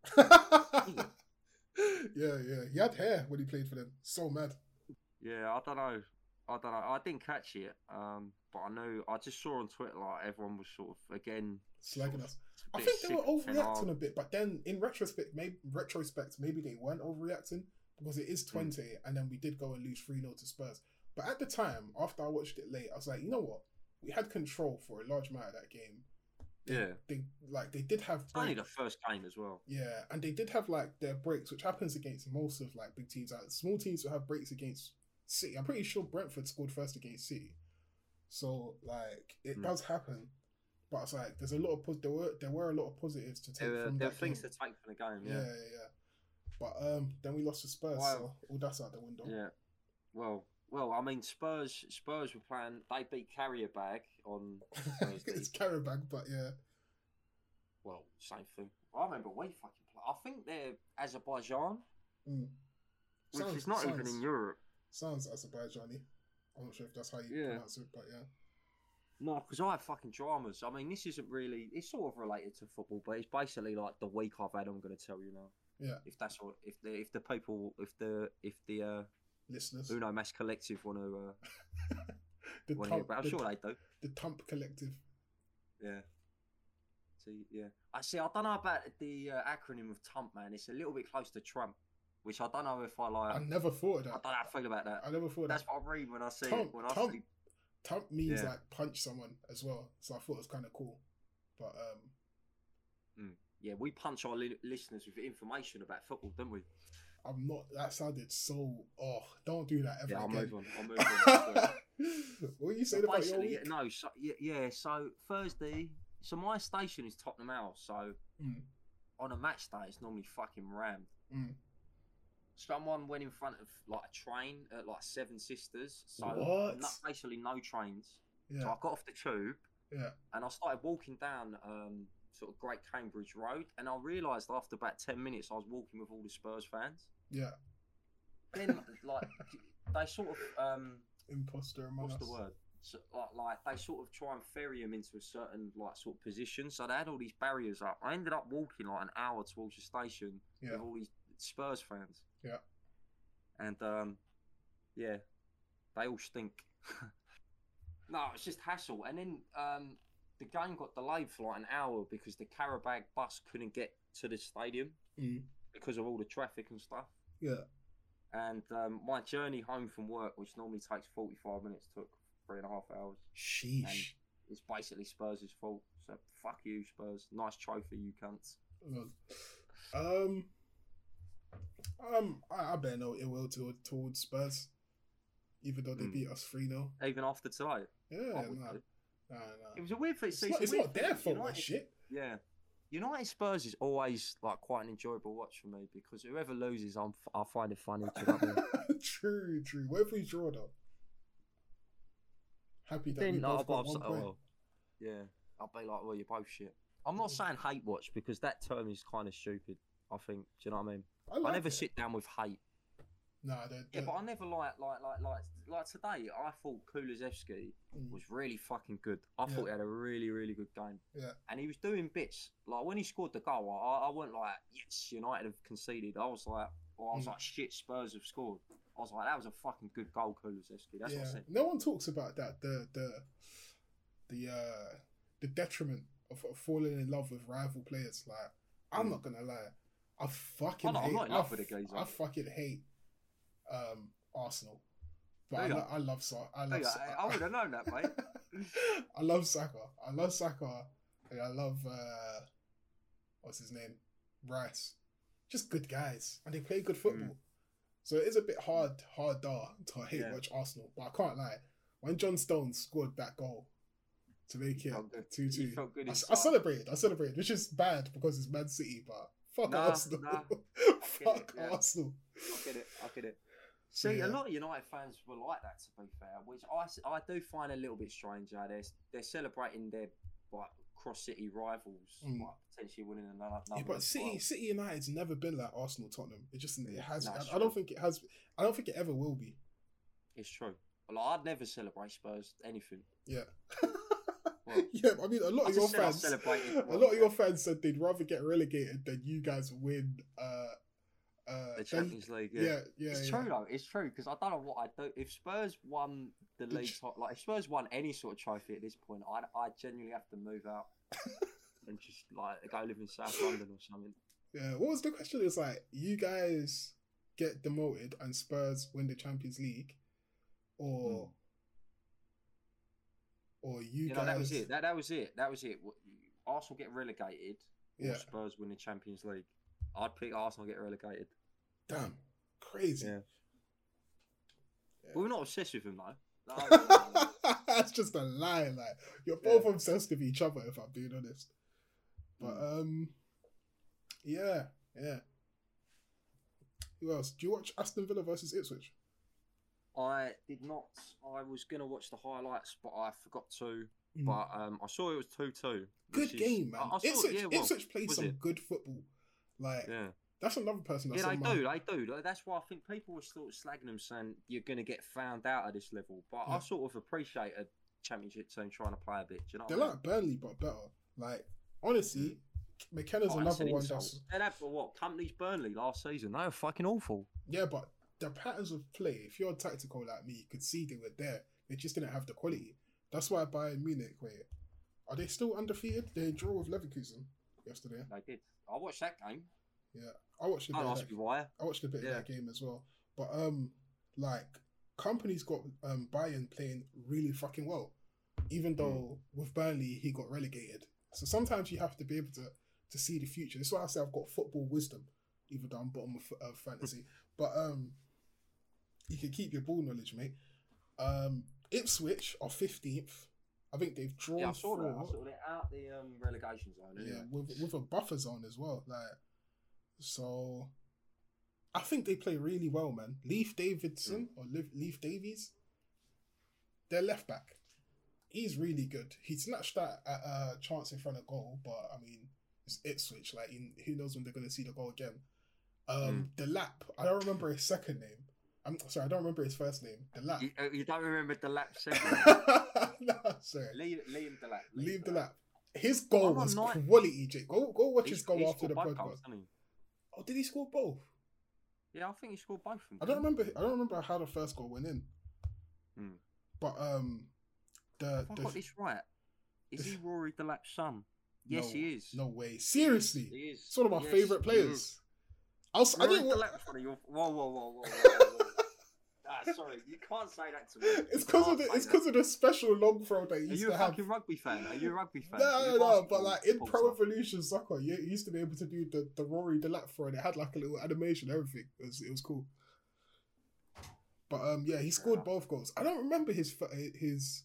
yeah, yeah. He had hair when he played for them. So mad. Yeah, I don't know. I don't know. I didn't catch it, um, but I know. I just saw on Twitter like everyone was sort of again Slagging us. I bit think they sick were of Ten overreacting Hag. a bit, but then in retrospect, maybe retrospect, maybe they weren't overreacting because it is Hmm. twenty, and then we did go and lose three nil to Spurs. But at the time, after I watched it late, I was like, you know what? We had control for a large amount of that game. Yeah, They like they did have it's only the breaks. first game as well. Yeah, and they did have like their breaks, which happens against most of like big teams. Like small teams will have breaks against City. I'm pretty sure Brentford scored first against City, so like it Mm. does happen. But it's like there's a lot of pos- there were there were a lot of positives to take There were, from there that were things game. to take from the game. Yeah, Yeah, yeah, yeah. But um, then we lost to Spurs, Wow. so all that's out the window. yeah. Well, well, I mean, Spurs. Spurs were playing. They beat Carrier Bag on Thursday. It's Karabag, but yeah, Well, same thing. I remember we fucking play. I think they're Azerbaijan, mm. which Sounds- is not even sounds- in Europe. Sounds Azerbaijani. I'm not sure if that's how you Yeah. pronounce it, but yeah. No, because I have fucking dramas. I mean, this isn't really. It's sort of related to football, but it's basically like the week I've had. I'm going to tell you now. Yeah. If that's what. If the if the people if the if the uh, Listeners, Uno Mass Collective want to uh, the want to hear, Tump, but I'm the, sure they do. the Tump Collective. Yeah. See, yeah. I see. I don't know about the uh, acronym of Trump, man. It's a little bit close to Trump, which I don't know if I like. I never thought of I that. don't know how I feel about that. I never thought That's that. what I read when I see Tump, it. When I Tump. see, Tump means Yeah. like punch someone as well, so I thought it was kind of cool. But um, yeah, we punch our li- listeners with information about football, don't we? I'm not. That sounded so. Oh, don't do that ever Yeah, I'll again. move on. I'll move on. I swear. What you So saying about your basically, week? yeah, no, so, yeah, yeah, so Thursday, so my station is Tottenham House, so Mm, on a match day, it's normally fucking rammed. mm. Someone went in front of like a train at like Seven Sisters, so What? no, basically no trains. So Yeah, I got off the tube yeah. and I started walking down um, sort of Great Cambridge Road, and I realised after about ten minutes I was walking with all the Spurs fans. Yeah, Then like they sort of um, imposter among what's us. the word? So, like, like they sort of try and ferry him into a certain like sort of position. So they had all these barriers up. I ended up walking like an hour towards the station Yeah. with all these Spurs fans. Yeah. And um, yeah, they all stink. No, it's just hassle. And then um, the game got delayed for like an hour because the Karabag bus couldn't get to the stadium Mm, because of all the traffic and stuff. yeah, And um, my journey home from work, which normally takes forty-five minutes, took three and a half hours. sheesh. It's basically Spurs' fault. So fuck you, Spurs. Nice trophy, you cunts. Um, um, I, I bear no ill will to, towards Spurs, even though they Mm. beat us three nil. Even after today. Yeah, I no, would no, do. no. It was a weird thing. It's not, it's not their fault, that shit. Yeah. United Spurs is always like quite an enjoyable watch for me because whoever loses, I'm, I find it funny. Do you know what I mean? True, true. What if we draw though? Happy that we Then, both I'll, got I'll, one oh, point. well, yeah, I'll be like, well, you're both shit. I'm not saying hate watch because that term is kind of stupid. I think. Do you know what I mean? I, like I never it. sit down with hate. Nah, they're, Yeah, they're, but I never like like like like like today. I thought Kulusevski mm, was really fucking good. I Yeah. thought he had a really really good game. Yeah. And he was doing bits like when he scored the goal. I I wasn't like yes United have conceded. I was like, well, I was Mm. like shit Spurs have scored. I was like that was a fucking good goal, Kulusevski. That's yeah. what I said. No one talks about that. The the the uh the detriment of, of falling in love with rival players. Like, I'm Mm. not gonna lie, I fucking I'm not- I'm hate. not in love I, with the geezer. I fucking hate um Arsenal, but Do I, ya? lo- I love Sa- I Oh, love. yeah, Sa- I, I would have known that, mate. I love Saka. I love Saka. And I love uh, what's his name, Rice. Just good guys, and they play good football. So it is a bit hard, harder to hate Yeah. watch Arsenal. But I can't lie, when John Stones scored that goal, to make You it felt good. two You two. felt good I, I inside. celebrated. I celebrated, which is bad because it's Man City, but fuck Nah, Arsenal. nah. Fuck yeah. Arsenal. I get it. I get it. So, See, yeah. a lot of United fans were like that, to be fair, which I, s- I do find a little bit strange. How they're they're celebrating their like cross city rivals, Mm. like potentially winning another. Yeah, another but as City, well. City United's never been like Arsenal, Tottenham. It just it has. No, I, it's I don't true. think it has. I don't think it ever will be. It's true. Like, I'd never celebrate Spurs anything. Yeah. Well, Yeah, I mean, a lot I of your just said I fans, celebrated a one, lot of yeah. your fans said they'd rather get relegated than you guys win. Uh, uh, The than- Champions League. Yeah, yeah, yeah, it's yeah. true though. It's true because I don't know what I'd do if Spurs won the The league. ch- top, like if Spurs won any sort of trophy at this point, I'd I genuinely have to move out and just like go live in South London or something. Yeah, what was the question? It's like you guys get demoted and Spurs win the Champions League, or or you, You guys. know, that was it. That that was it. That was it. What- Arsenal get relegated, or Yeah. Spurs win the Champions League. I'd pick Arsenal get relegated. Damn, crazy. Yeah. Yeah. But we're not obsessed with them though. No, no, no, no. That's just a lie. Like you're Yeah. both obsessed with each other, if I'm being honest. But Mm. um, yeah, yeah. Who else? Do you watch Aston Villa versus Ipswich? I did not. I was gonna watch the highlights, but I forgot to. Mm. But um, I saw it was two two. Good game, man. I, I saw, Ipswich, yeah, well, Ipswich played was some it? good football. Like Yeah, that's another person that's yeah, they on my. do. They do. Like, that's why I think people were sort of slagging them, saying you're gonna get found out at this level. But Yeah. I sort of appreciate a championship team trying to play a bit. Do you know? They're what I mean? like Burnley, but better. Like honestly, McKenna's Oh, another that's an one insult. that's They had for what? Company's Burnley last season. They were fucking awful. yeah, but the patterns of play. If you're tactical like me, you could see they were there. They just didn't have the quality. That's why Bayern Munich. Wait, are they still undefeated? They drew with Leverkusen yesterday. They did. I watched that game. Yeah, I watched a bit. Don't Of ask that, me why. I watched a bit Yeah. of that game as well. But um, like company's got um Bayern playing really fucking well, even though with Burnley he got relegated. So sometimes you have to be able to to see the future. That's why I say I've got football wisdom, even though I'm bottom of, of fantasy. But um, you can keep your ball knowledge, mate. Um, Ipswich are fifteenth. I think they've drawn Yeah, I saw that. I four. saw that out the um, relegation zone. Yeah, Anyway. with with a buffer zone as well. Like, so I think they play really well, man. Leaf Davidson or Leaf, Leaf Davies, their left back, he's really good. He snatched that at a chance in front of goal, but I mean, it's Ipswich. Like, in, who knows when they're going to see the goal again? Um, the Lap, I don't remember his second name. I'm sorry, I don't remember his first name. The Lap. You, uh, you don't remember the lap second? No, sorry. Liam, Liam Delap. Leave the Lap. His goal I'm on was nine. quality, Jake. Go go watch He's- his goal he after the scored both podcast. goals, didn't he? Oh, did he score both? Yeah, I think he scored both of them. I don't remember. I don't remember how the first goal went in. Hmm. But um, the, If I the got this right, is the- he Rory Delap's son? Yes, no, he is. No way. Seriously, He is. it's one of my Yes, favorite he players. is. I was. I Rory didn't. wa- Delap's one of your. Whoa, whoa, whoa, whoa, whoa, whoa, whoa. Ah, sorry, you can't say that to me. It's You because of can't the. say It's that. because of the special long throw that he Are used you a to have. fucking rugby fan? Are you a rugby fan? No, Are no, you no. basketball But like in supporter? Pro Evolution Soccer, you, you used to be able to do the the Rory Delap throw. And it had like a little animation, everything. It was it was cool. But um, yeah, he scored Yeah. both goals. I don't remember his fir- his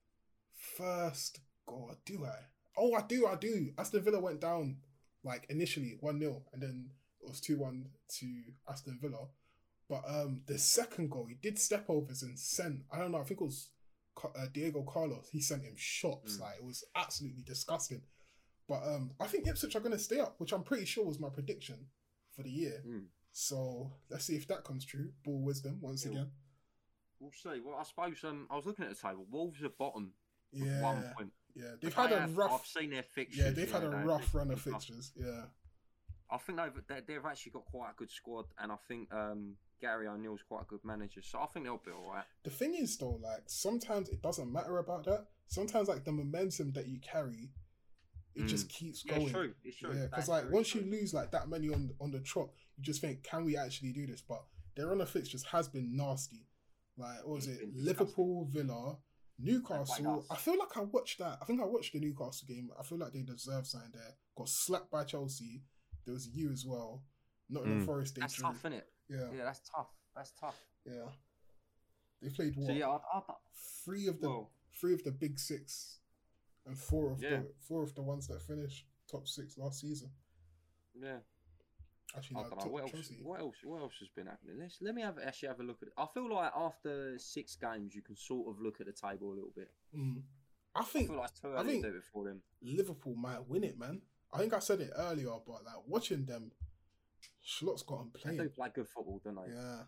first goal. Do I? Oh, I do. I do. Aston Villa went down like initially one nil, and then it was two one to Aston Villa. But um, the second goal, he did step overs and sent. I don't know. I think it was Ca- uh, Diego Carlos. He sent him shots. Mm. Like it was absolutely disgusting. But um, I think Ipswich are going to stay up, which I'm pretty sure was my prediction for the year. Mm. So let's see if that comes true. Ball wisdom once Yeah. again. We'll see. Well, I suppose um, I was looking at the table. Wolves are bottom with Yeah, one point. yeah. They've But had they a have- rough. I've seen their fixtures. Yeah, they've had a they- rough they've run of been tough. fixtures. Yeah, I think they've they- they've actually got quite a good squad, and I think um, Gary O'Neill's quite a good manager. So I think they'll be all right. the thing is though, like sometimes it doesn't matter about that. Sometimes like the momentum that you carry, it Mm. just keeps Yeah, going. it's true. It's true. Yeah, That's because like very once true. you lose like that many on on the trot, you just think, can we actually do this? But their run of fixtures has been nasty. Like what was It's it? been Liverpool, Villa, Newcastle. us. I feel like I watched that. I think I watched the Newcastle game. I feel like they deserved something there. Got slapped by Chelsea. There was you as well. Nottingham Mm. Forest. They That's drew. tough, isn't it? Yeah, Yeah, that's tough. That's tough. yeah. They played what? So yeah, I, I, Three of the well, three of the big six and four of Yeah. the four of the ones that finished top six last season. Yeah. Actually, I no, don't know top what else. Chelsea. What else? What else has been happening? Let's let me have actually have a look at it. I feel like after six games, you can sort of look at the table a little bit. Mm. I I think feel like it's too I early think- to do it for them. Liverpool might win it, man. I think I said it earlier, but like watching them, Schlott's got them They do playing. play good football, don't they? Yeah,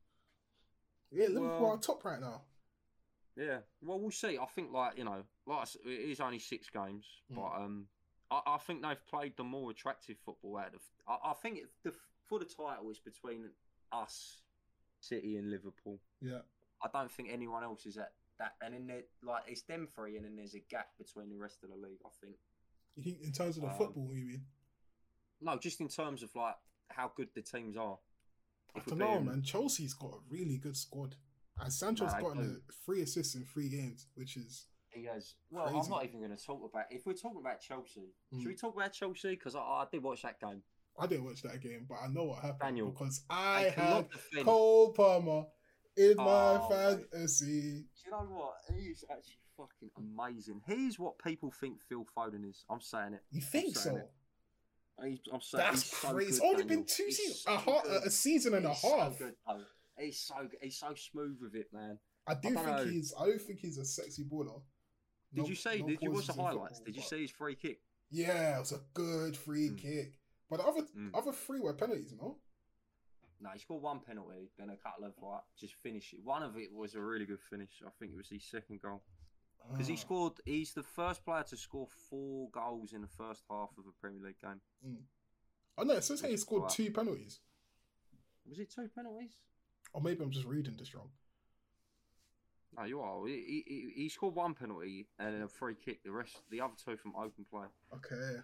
yeah. Liverpool Well- are top right now. Yeah. Well, we'll see. I think like you know, like I s- it is only six games, Mm. but um, I, I think they've played the more attractive football out of. I, I think it, the for the title is between us, City, and Liverpool. Yeah, I don't think anyone else is at that. And then there, like it's them three, and then there's a gap between the rest of the league. I think. you think in terms of the Um, football, you mean? No, just in terms of like how good the teams are. I If we're don't know, being- man. Chelsea's got a really good squad, and Sancho's Nah, they gotten do. a three assists in three games, which is He has. Well, Crazy. I'm not even going to talk about. If we're talking about Chelsea, Mm. should we talk about Chelsea? Because I, I did watch that game. I didn't watch that game, but I know what happened Daniel, because They I cannot had defend. Cole Palmer in my Oh, fantasy. Do you know what? He's actually fucking amazing. He's what people think Phil Foden is. I'm saying it. You think saying so? it. He's, I'm saying That's he's so crazy. It's good, only Daniel. been two He's seasons, so a, ha- good. a season and a He's half. So good, though. He's so good. He's so smooth with it, man. I do I don't think know. he's. I don't think he's a sexy baller. Did No- you see? no did you watch the pauses in highlights? football, Did you but- see his free kick? Yeah, it was a good free Mm. kick. But the other Mm. other three were penalties, no? No, he scored one penalty, then a couple of like just finish it. One of it was a really good finish. I think it was his second goal because he Ah, scored. He's the first player to score four goals in the first half of a Premier League game. Oh no, it says here he Which is scored quite- two penalties. Was it two penalties? Or maybe I'm just reading this wrong. No, you are. He, he, he scored one penalty and then a free kick. The rest, the other two from open play. Okay.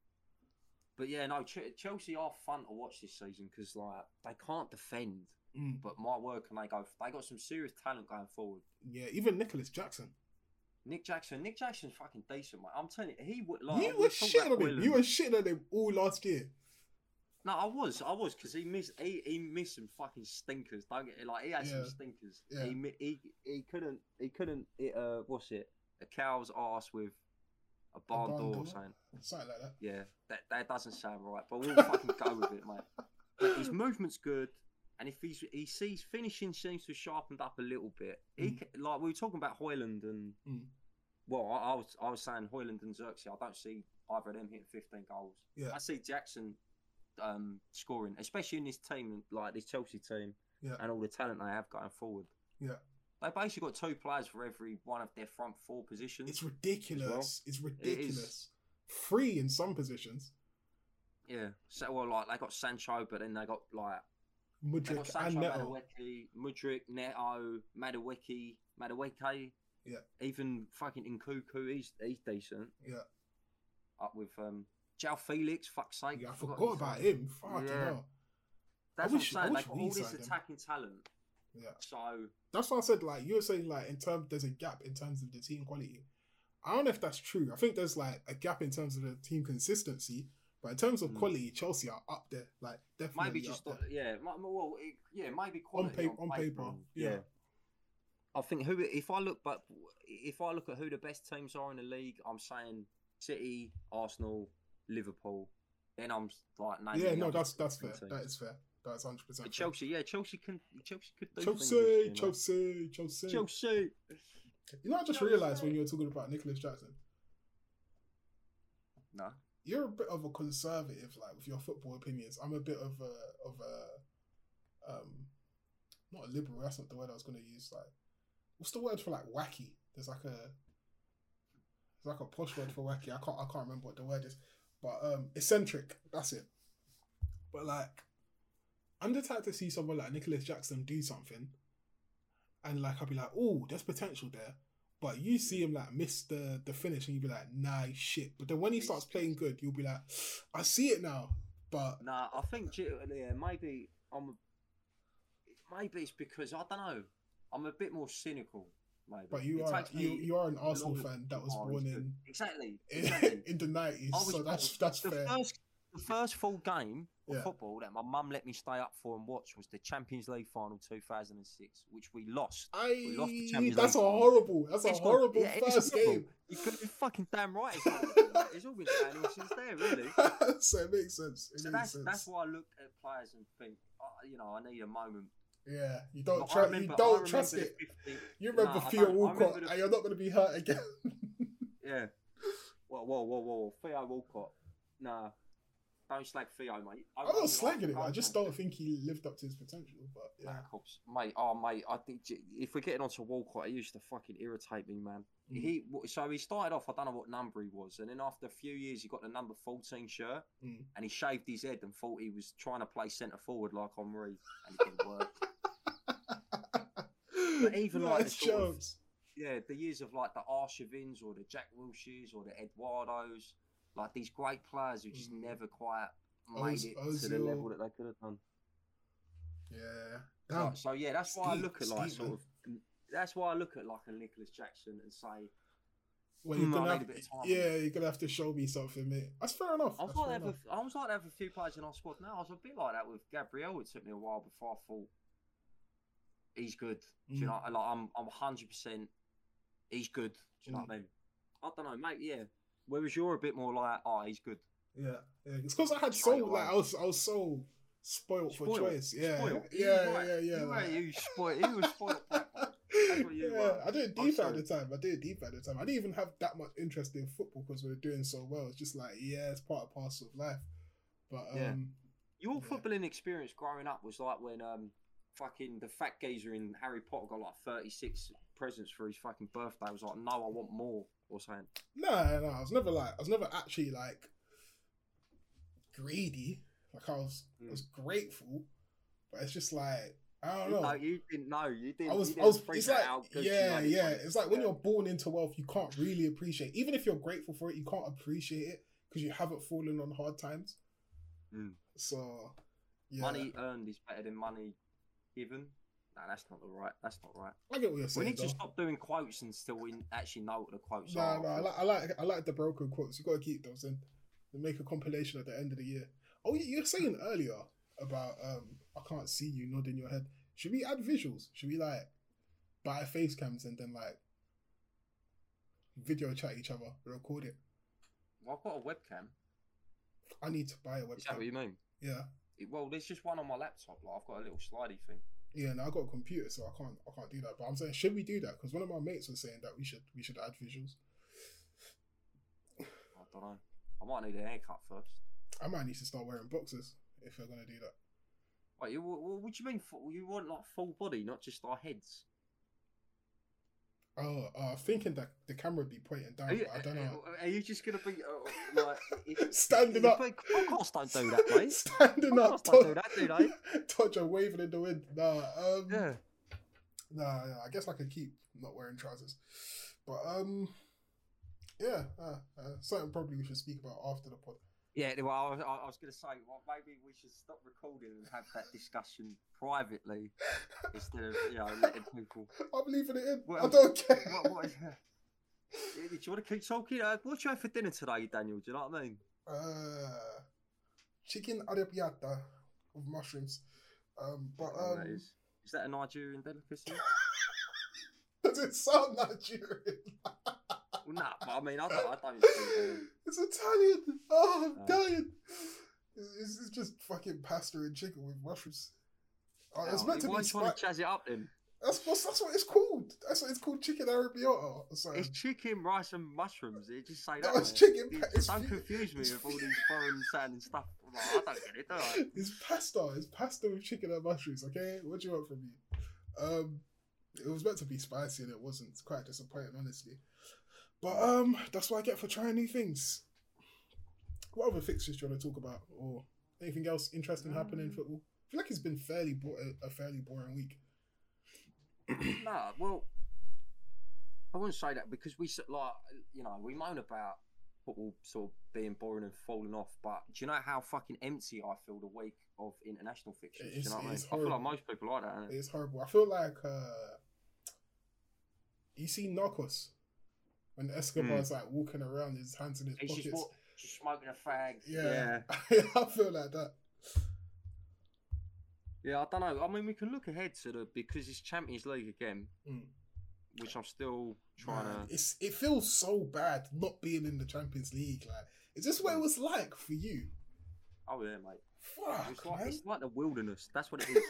But yeah, no, Ch- Chelsea are fun to watch this season because like they can't defend. Mm. But my word, can they go? They got some serious talent going forward. Yeah, even Nicholas Jackson. Nick Jackson, Nick Jackson's fucking decent, mate. I'm telling you, he would like. you we were talked shitting about on him. Hoyland. You were shitting on him all last year. No, I was, I was, because he missed, he, he missed some fucking stinkers. Don't get it, like he had some Yeah. stinkers. Yeah. He, mi- he he couldn't, he couldn't. It, uh, what's it? A cow's ass with a barn, barn door, door? or something. Something like that. Yeah, that that doesn't sound right, but we'll fucking go with it, mate. But his movement's good, and if he's he sees finishing seems to have sharpened up a little bit. He Mm. ca- like we were talking about Hoyland and Mm. well, I, I was I was saying Hoyland and Xerxes. I don't see either of them hitting fifteen goals. Yeah. I see Jackson um, scoring, especially in this team, like this Chelsea team, Yeah. and all the talent they have going forward. Yeah. They basically got two players for every one of their front four positions. It's ridiculous. It's ridiculous. is. Three in some positions. Yeah. So well, like they got Sancho, but then they got like they got Mudrik and Sancho, Neto. Madueke, Mudrik, Neto, Madueke, Madueke. Yeah. Even fucking Nkuku, he's he's decent. Yeah. Up with um, João Felix. Fuck's sake. Yeah, I forgot forgot his about name. him. Fucking Yeah. hell. That's I wish- I what I'm saying. wish They got we all this signed him. attacking talent. Yeah. So That's why I said, like, you were saying, like, in terms, there's a gap in terms of the team quality. I don't know if that's true. I think there's, like, a gap in terms of the team consistency. But in terms of Mm. quality, Chelsea are up there. Like, definitely maybe just up not, there. yeah, mi- well, it, yeah, maybe quality pa- on paper, and- yeah. I think who if I look, but if I look at who the best teams are in the league, I'm saying City, Arsenal, Liverpool. Then I'm like, naming Yeah, the no, other that's that's fair. teams. That is fair. That's one hundred But percent Chelsea, yeah, Chelsea can, Chelsea could do Chelsea, things this year, Chelsea, Chelsea, mate. Chelsea. You know, I just Chelsea. realised when you were talking about Nicholas Jackson, No, you're a bit of a conservative, like, with your football opinions. I'm a bit of a, of a, um, not a liberal, that's not the word I was going to use. Like, what's the word for, like, wacky? There's like a, there's like a posh word for wacky. I can't, I can't remember what the word is. But, um, eccentric, that's it. But, like, I'm the type to see someone like Nicholas Jackson do something, and, like, I'll be like, oh, there's potential there. But you see him, like, miss the, the finish, and you'll be like, nah, he's shit. But then when he starts playing good, you'll be like, I see it now. But nah. I think G- yeah, maybe I'm. A, maybe it's because I don't know. I'm a bit more cynical. Maybe. but you It are takes me you you are an a Arsenal long- fan that was Oh, born he's in good. exactly in, exactly. in the nineties, I was so that's born- that's the fair. First, the first full game of Yeah. football that my mum let me stay up for and watch was the Champions League final two thousand six, which we lost. We lost the I. Champions That's a League final. horrible. That's a It's horrible yeah, it's first horrible. game. You could be fucking damn right. It's, horrible, mate. It's all been downhill since there, really. So it makes sense. It So makes that's sense. that's why I look at players and think, oh, you know, I need a moment. Yeah, you don't Like, I trust. remember- You I don't remember trust the it. fifty You remember Nah, I Theo don't- I Walcott, remember the- and you're not going to be hurt again. Yeah. Whoa, whoa, whoa, whoa. Theo Walcott. Nah. Don't slag Theo, mate. I, I'm not I- slagging him. I I- just don't think he lived up to his potential. But Nah, yeah, of course. Mate, oh, mate, I think if we're getting onto Walcott, he used to fucking irritate me, man. Mm. He So he started off, I don't know what number he was, and then after a few years, he got the number fourteen shirt, Mm. and he shaved his head and thought he was trying to play centre forward like Henri, and it didn't work. But even like the Nice sort of, jokes. yeah, the years of like the Arshavins or the Jack Wilshers or the Eduardos, like these great players who just Mm. never quite Oz- made it to the Ozil. level that they could have done. Yeah. So, Damn. so yeah, that's why I Steep, look at like steep, sort of. That's why I look at like a Nicholas Jackson and say, Well, you're Mm, I gonna need have, a bit of time. yeah, you're gonna have to show me something, mate. That's fair enough. I was That's like fair that. enough. With, I was like that with a few players in our squad. Now I was a bit like that with Gabriel. It took me a while before I thought he's good. Do you Mm. know? Like I'm, I'm hundred percent. He's good. Do you know Mm. what I mean? I don't know, mate. Yeah. Whereas you're a bit more like, oh, he's good. Yeah, yeah. It's because I had so Straight away. like I was I was so spoiled, for Spoiled. choice. Yeah, Spoiled. yeah, You yeah, was right. yeah, yeah. You were like- you spoiled. You were spoiled. That's what you yeah, were. I did I'm deep at the sorry. time. I did deep at the time. I didn't even have that much interest in football because we were doing so well. It's just like, yeah, it's part and parcel of life. But um, Yeah. Your Yeah. footballing experience growing up was like when um fucking the fat geezer in Harry Potter got like thirty-six presents for his fucking birthday. I was like, no, I want more or something. no, no, I was never like, I was never actually like greedy. Like I was, I was grateful, but it's just like I don't You, know. know, you didn't know. You didn't. I was, you I didn't was. freak It's out like, how good you yeah, had it, yeah. mate. It's like when Yeah. you're born into wealth, you can't really appreciate. Even if you're grateful for it, you can't appreciate it because you haven't fallen on hard times. Mm. So, yeah, Money earned is better than money given. No, that's not the right. That's not right. I get what you're We saying. need to though. stop doing quotes until we actually know what the quotes No, are. no, I like, I like, I like the broken quotes. You got to keep those in. And make a compilation at the end of the year. Oh, you you were saying earlier about um, I can't see you nodding your head. Should we add visuals? Should we like buy face cams and then like video chat each other, record it? Well, I've got a webcam. I need to buy a Is that what webcam. you mean? Yeah, It, well, there's just one on my laptop. Like I've got a little slidey thing. yeah. No, I got a computer, so I can't, I can't do that. But I'm saying, should we do that? Because one of my mates was saying that we should, we should add visuals. I don't know. I might need a haircut first. I might need to start wearing boxers if we're gonna do that. Wait, you, what, what do you mean? Full, you want like full body, not just our heads? Oh, uh, thinking that the camera would be pointing down, Are you, but I don't know. Are you just gonna be uh, like if- Standing if- up. Podcasts don't do that, mate. Standing up, Podcasts don't do that, do they? Dodger waving in the wind. Nah, um, Yeah. nah, yeah, I guess I could keep not wearing trousers, but um, yeah, uh, uh, something probably we should speak about after the pod. Yeah, well, I was, I was going to say, well, maybe we should stop recording and have that discussion privately instead of, you know, letting people. I'm leaving it in. I Well, don't care. What, what is that? Do you want to keep talking? Uh, what you have for dinner today, Daniel? Do you know what I mean? Uh, chicken arrabbiata with mushrooms. Um, but I don't know what um, that is. Is that a Nigerian delicacy? does it sound Nigerian? Well, nah, but I mean, I don't. I don't think, It's Italian. Oh, I'm Oh. dying. It's, it's just fucking pasta and chicken with mushrooms. Oh, it's uh, meant to why be you trying spicy. to jazz it up then? That's what that's what it's called. That's what it's called, chicken arrabbiata. So, It's chicken, rice, and mushrooms. It just say No, that. it's mate. chicken You- pa- it's don't fi- confuse me it's with all fi- these foreign sounding stuff. Like, I don't get it, do I? it's pasta. It's pasta with chicken and mushrooms. Okay, what do you want from me? Um, it was meant to be spicy and it wasn't. It's quite disappointing, honestly. But um, that's what I get for trying new things. What other fixtures do you want to talk about, or anything else interesting happening in Um, football? I feel like it's been fairly bo- a, a fairly boring week. Nah, well, I wouldn't say that because we s- like you know we moan about football sort of being boring and falling off, but do you know how fucking empty I feel the week of international fixtures? It Do is- you know what it I mean? is I feel like horrible. most people like that. Innit? It's horrible. I feel like uh, you see Narcos when Escobar's like walking around, his hands in his He's just, pockets. wa- just smoking a fag. Yeah, yeah. I feel like that. Yeah, I don't know. I mean, we can look ahead to the because it's Champions League again, Mm. which I'm still trying Man, to. it's it feels so bad not being in the Champions League. Like, is this what it was like for you? Oh yeah, mate. Fuck, It's like man. it's like the wilderness. That's what it is.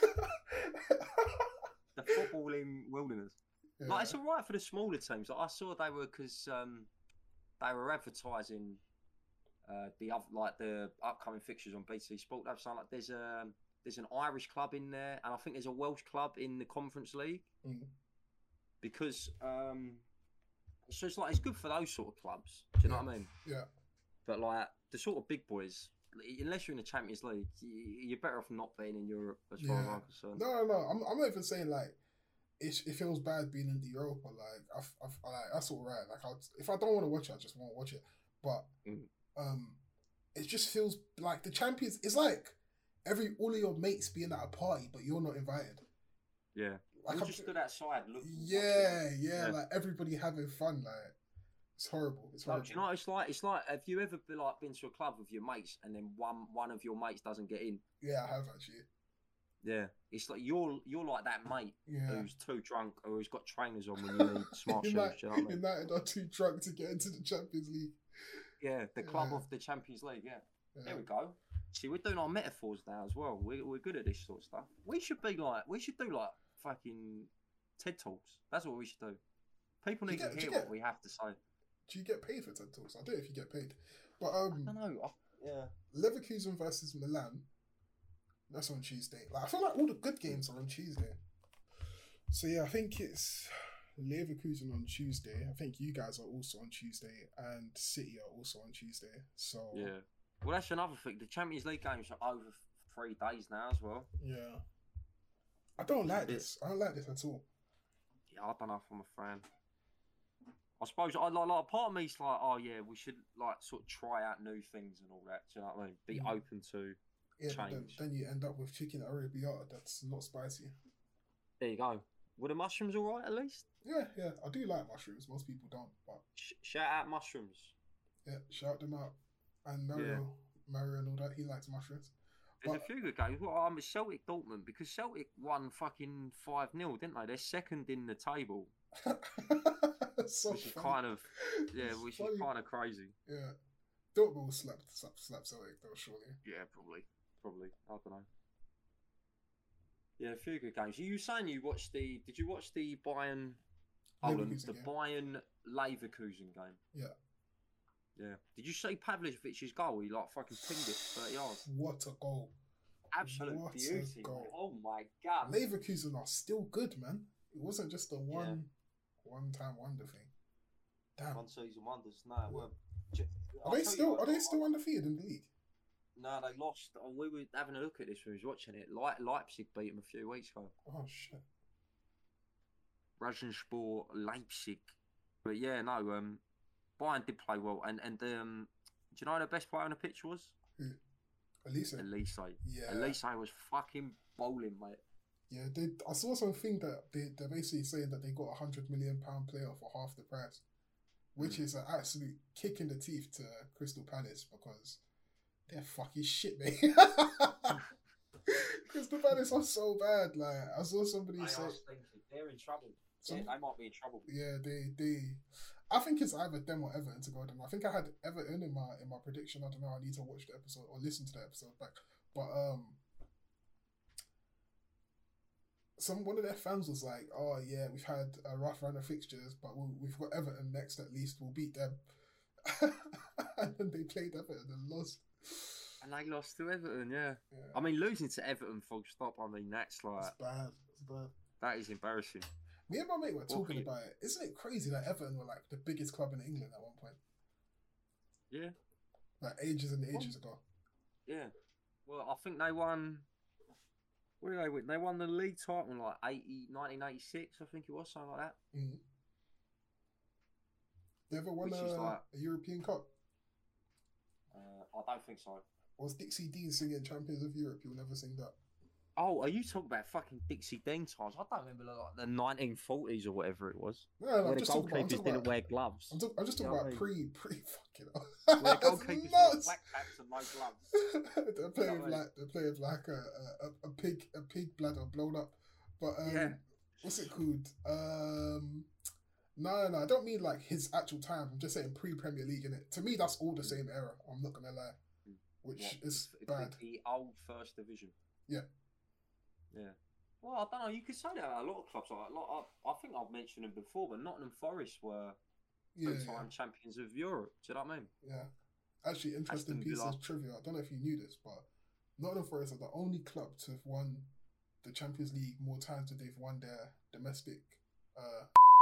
The footballing wilderness. Yeah. Like it's all right for the smaller teams. Like I saw they were because um, they were advertising uh, the other, like the upcoming fixtures on B T Sport. They were saying like there's a there's an Irish club in there, and I think there's a Welsh club in the Conference League. Mm. Because um, so it's like it's good for those sort of clubs. Do you know Yeah. what I mean? Yeah. But like the sort of big boys, unless you're in the Champions League, you're better off not being in Europe as far as Yeah. I'm concerned. No, no, no. I'm, I'm not even saying like it, it feels bad being in the Europa. Like, I've, I've, like that's all right. Like, I'll, if I don't want to watch it, I just won't watch it. But Mm. um, it just feels like the Champions. It's like every all of your mates being at a party, but you're not invited. Yeah. Like, We I'm- just stood outside looking. yeah, yeah, Yeah. like everybody having fun. Like, it's horrible. It's No, horrible. do you know what it's like? It's like have you ever been like been to a club with your mates and then one one of your mates doesn't get in? Yeah, I have actually. Yeah. It's like you're you're like that mate Yeah. who's too drunk or who's got trainers on when you need smart shoes. United, Do you know what I mean? United are too drunk to get into the Champions League. Yeah, the club Yeah. of the Champions League. Yeah. Yeah. There we go. See, we're doing our metaphors now as well. We're, we're good at this sort of stuff. We should be like, we should do like fucking TED Talks. That's what we should do. People Do you need get- to do you hear get- what we have to say. Do you get paid for TED Talks? I don't know if you get paid. But I um, don't know. I, yeah. Leverkusen versus Milan. That's on Tuesday. Like, I feel like all the good games are on Tuesday. So yeah, I think it's Leverkusen on Tuesday. I think you guys are also on Tuesday, and City are also on Tuesday. So Yeah. Well, that's another thing. The Champions League games are over three days now as well. yeah. I don't like Yeah. this. I don't like this at all. Yeah, I don't know if I'm a fan. I suppose I like, like part of me's like, oh yeah, we should like sort of try out new things and all that. Do you know what I mean? Be Mhm. open to. Yeah, but then, Change. then you end up with chicken arrabbiata that's not spicy. There you go. Were the mushrooms all right at least? Yeah, yeah. I do like mushrooms. Most people don't, but Sh- shout out mushrooms. yeah, shout them out. And Mario, Mario and all that, he likes mushrooms. There's But- a few good games. Well, I'm a Celtic Dortmund because Celtic won fucking five nil, didn't they? They're second in the table, so which is funny. kind of yeah, It's which funny. is kind of crazy. Yeah. Dortmund will slap, slap, slap Celtic though, surely. Yeah, probably, probably. I don't know. Yeah, a few good games. You were saying you watched the? Did you watch the Bayern? Hold on, Leverkusen the game. Bayern Leverkusen game. Yeah. Yeah. Did you see Pavlovic's goal? He like fucking pinged it thirty yards. What a goal. Absolute What a beauty. goal. mate. Oh my god. Leverkusen are still good, man. It wasn't just a one one time wonder thing. Damn. One season wonders. No, well, j- Are I'll they tell you still what, are they I- still undefeated in the league? No, they lost. Oh, we were having a look at this when we was watching it. Le- Leipzig beat them a few weeks ago. Oh shit. Rasenspor Leipzig. But yeah, no, um, Bayern did play well. And, and um, do you know who the best player on the pitch was? Elisa. Elise. Yeah. Elise was fucking bowling, mate. Yeah, they I saw something that they, they're basically saying that they got a hundred million pound player for half the price. Which Mm. is an absolute kick in the teeth to Crystal Palace because they're fucking shit, mate. Crystal Palace are so bad. Like I saw somebody say, They're in trouble. some, Yeah, they might be in trouble. yeah, they they. I think it's either them or Everton to go down. I think I had Everton in my in my prediction. I don't know. I need to watch the episode or listen to the episode back. But um, some one of their fans was like, "Oh yeah, we've had a rough run of fixtures, but we'll, we've got Everton next. At least we'll beat them." And then they played Everton and lost. And they lost to Everton, yeah. Yeah, I mean, losing to Everton, full stop. I mean, that's like, it's bad. It's bad. that is embarrassing. Me and my mate were talking Okay. about it. Isn't it crazy that Everton were like the biggest club in England at one point? Yeah, Like ages and ages ago. yeah. Well, I think they won. What did they win? They won the league title in like eighty, nineteen eighty-six, I think it was, something like that. Mm. They ever won Which a, is like- a European Cup? Uh, I don't think so. Or was Dixie Dean singing Champions of Europe? You'll never sing that. Oh, are you talking about fucking Dixie Dean times? I don't remember like the nineteen forties or whatever it was. No, no, no Where I'm the just talking about, I'm goalkeepers talking didn't about, wear gloves. I'm, talk, I'm just You talking know about what I pre, pre fucking hell. Where the That's goalkeepers nuts. gloves. Black caps and no gloves. They're playing You know what I with mean? like they're playing with like a, a a pig a pig bladder blown up. But um, Yeah. what's it called? Um, no, no, no. I don't mean like his actual time. I'm just saying pre Premier League. In it, to me, that's all the same era. I'm not gonna lie, which What, is the- bad. The old first division. Yeah. Yeah. Well, I don't know. You could say that about a lot of clubs. Like, like I, I think I've mentioned them before, but Nottingham Forest were Yeah, two-time yeah, champions of Europe. Do you know what I mean? yeah. Actually, interesting Aston piece Villa. of trivia. I don't know if you knew this, but Nottingham Forest are the only club to have won the Champions League more times than they've won their domestic. Uh...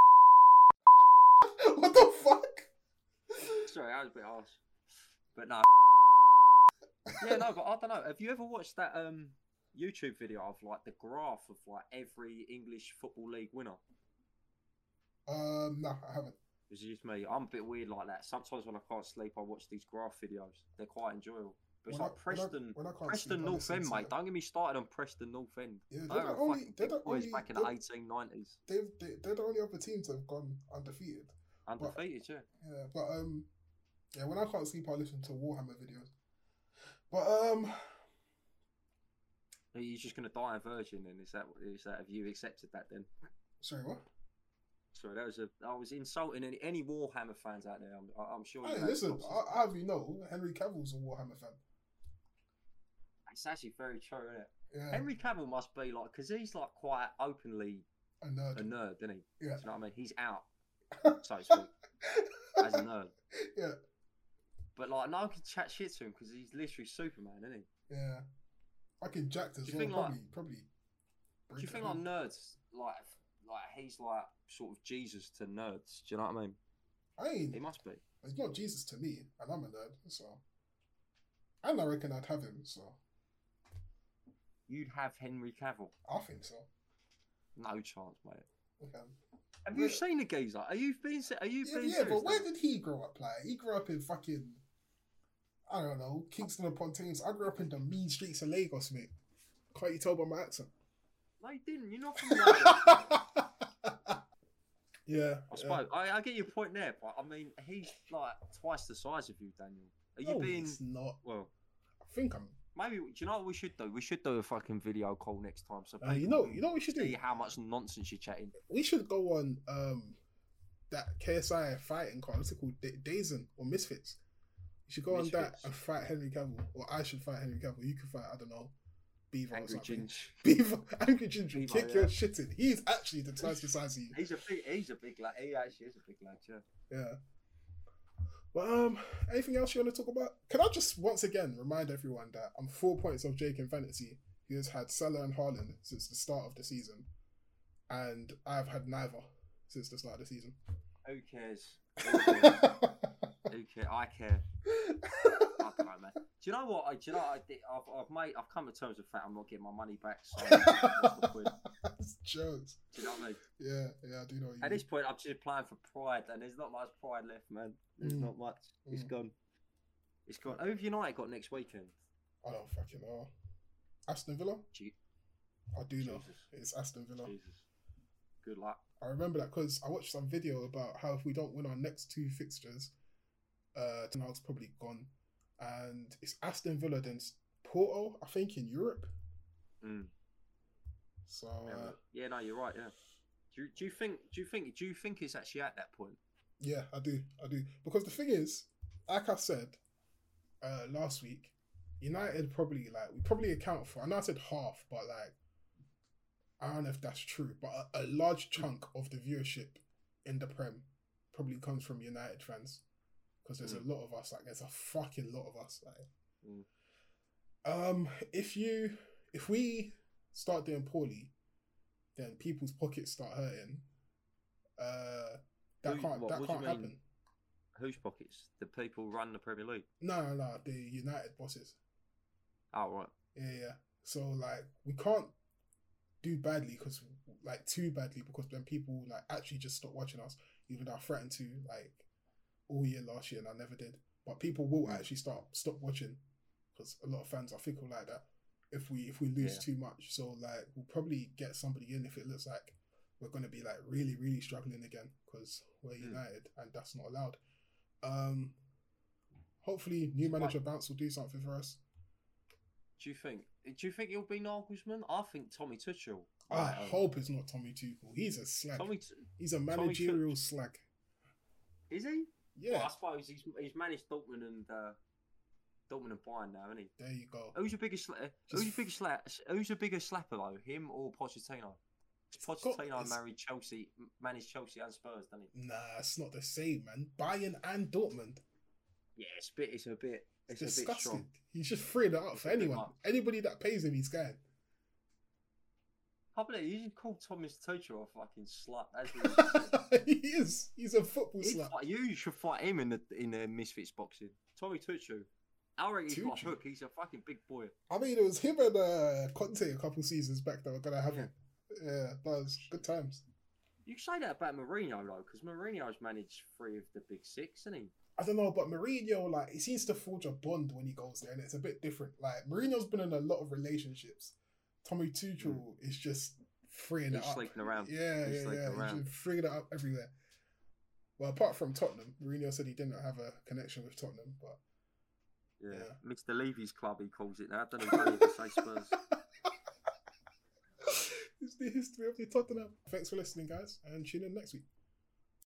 what the fuck? Sorry, I was a bit harsh. But no. Yeah, no, but I don't know. Have you ever watched that um YouTube video of like the graph of like every English football league winner? Um, no, I haven't. It's just me. I'm a bit weird like that. Sometimes when I can't sleep, I watch these graph videos. They're quite enjoyable. But it's When I- like when I- Preston, when I can't Preston sleep, I North listen End, to mate. it. Don't get me started on Preston North End. Yeah, They they're the were only. fucking They're big the boys only. back in the They're, eighteen nineties. they've, they, they're the only other teams that have gone undefeated. Undefeated, yeah. Yeah, but um, yeah. When I can't sleep, I listen to Warhammer videos. But um, You're just gonna die a virgin, then? Is that is that? Have you accepted that then? sorry, what? Sorry, that was a. I was insulting any, any Warhammer fans out there. I'm, I'm sure. Hey, you have listen, lots of- I, I have you know, Henry Cavill's a Warhammer fan. It's actually very true, isn't it? Yeah, Henry Cavill must be like, because he's like quite openly a nerd. a nerd, isn't he? Yeah. Do you know what I mean? He's out, so to speak, as a nerd. Yeah, But like, no one can chat shit to him because he's literally Superman, isn't he? yeah. Fucking jacked as Do you well. think, like- Probably, probably. Do you think like nerds, like, like he's like sort of Jesus to nerds? Do you know what I mean? I ain't. He must be. He's not Jesus to me, and I'm a nerd, so. And I reckon I'd have him, so You'd have Henry Cavill. I think so. No chance, mate. Okay. Have you Yeah. seen the geezer? Are you being? se- Are you Yeah, being yeah, serious? but where now? did he grow up? Like, he grew up in fucking, I don't know, Kingston upon Thames. I grew up in the mean streets of Lagos, mate. Can't you tell by my accent? No, you didn't. You're not from London. yeah. I suppose I, I get your point there, but I mean, he's like twice the size of you, Daniel. Are you No, being it's not. well? I think I'm. Maybe do you know what we should do? We should do a fucking video call next time, so Uh, you people know, can you know what we should see do? how much nonsense you're chatting. We should go on um that K S I fighting card. What's it called? Da- Dazen or Misfits. You should go on that Misfits. and fight Henry Cavill, or I should fight Henry Cavill. You can fight, I don't know, Beaver or Angry something. Ginge. Beaver, Angry Ginger, Beaver, kick yeah. your shit in. He's actually the twice the size of you. He's a big. He's a big lad. He actually is a big lad. Yeah. Yeah. But um, anything else you want to talk about? Can I just once again remind everyone that I'm four points of Jake in fantasy. He has had Salah and Haaland since the start of the season, and I've had neither since the start of the season. Who cares? Who cares? Who care? I care. I don't know, man. Do you know what? I, do you know what I did? I've, I've made. I've come to terms with the fact I'm not getting my money back. So what's the point? It's jokes. Do you know what I mean? Yeah, yeah, I do know what you At mean. this point, I'm just playing for pride, and there's not much pride left, man. There's Mm. not much. It's Mm. gone. It's gone. Who have United got next weekend? I don't fucking know. Aston Villa? Gee, I do know. Jesus. It's Aston Villa. Jesus. Good luck. I remember that because I watched some video about how if we don't win our next two fixtures, uh, Ten Hag's probably gone. And it's Aston Villa, then Porto, I think, in Europe. Mm. So, Yeah, uh, but- yeah, no, you're right. Yeah. Do you, do you think? Do you think? Do you think it's actually at that point? yeah, I do. I do. Because the thing is, like I said uh, last week, United probably, like, we probably account for, I know I said half, but, like, I don't know if that's true, but a, a large chunk of the viewership in the Prem probably comes from United fans. Because there's Mm. a lot of us, like, there's a fucking lot of us. Like, Mm. um, if you, if we start doing poorly, then people's pockets start hurting. Uh, that Who- can't, what- that what do you can't mean? happen. Whose pockets? The people who run the Premier League. No, no, no, the United bosses. Oh right. Yeah, yeah. So like, we can't do badly because, like, too badly because then people like actually just stop watching us. Even though I threatened to like all year last year and I never did. But people will Mm. actually start stop watching because a lot of fans are fickle like that. If we if we lose Yeah. too much, so like we'll probably get somebody in if it looks like we're going to be like really really struggling again because we're Mm. United and that's not allowed. Um, Hopefully, new manager bounce will do something for us. Do you think? Do you think he'll be Nagelsmann? I think Tommy Tuchel. I Right, um, hope it's not Tommy Tuchel. He's a slag. Tommy, T- He's a managerial slag. is he? Yeah, Well, I suppose he's he's managed Dortmund and uh, Dortmund and Bayern now, isn't he? there you go. Who's your biggest? Sla- who's your biggest? Sla- who's your biggest slapper though? Him or Pochettino? got- Pochettino it's- married Chelsea, managed Chelsea and Spurs, doesn't he? Nah, it's not the same, man. Bayern and Dortmund. Yeah, it's a bit. It's a bit. It's a bit Disgusting. strong. He's just freeing it up It's for a bit anyone. much. Anybody that pays him, he's going. I believe you should call Thomas Tuchel a fucking slut. That's what he is. He is. He's a football He'd slut. fight- you should fight him in the in the Misfits boxing. Tommy Tuchel. I reckon he's got a Tuchel? hook. He's a fucking big boy. I mean, it was him and uh, Conte a couple seasons back that were gonna have Yeah. it. Yeah, that was good times. You say that about Mourinho though, because Mourinho's managed three of the big six, isn't he? I don't know, but Mourinho, like, he seems to forge a bond when he goes there, and it's a bit different. Like, Mourinho's been in a lot of relationships. Tommy Tuchel is just freeing He's it up. sleeping around. Yeah, He's yeah, sleeping yeah. around. He's just freeing it up everywhere. Well, apart from Tottenham, Mourinho said he didn't have a connection with Tottenham, but Yeah. Yeah. Mister Levy's club, he calls it now. I don't know if he say Spurs. it's the history of the Tottenham. Thanks for listening, guys, and tune in next week.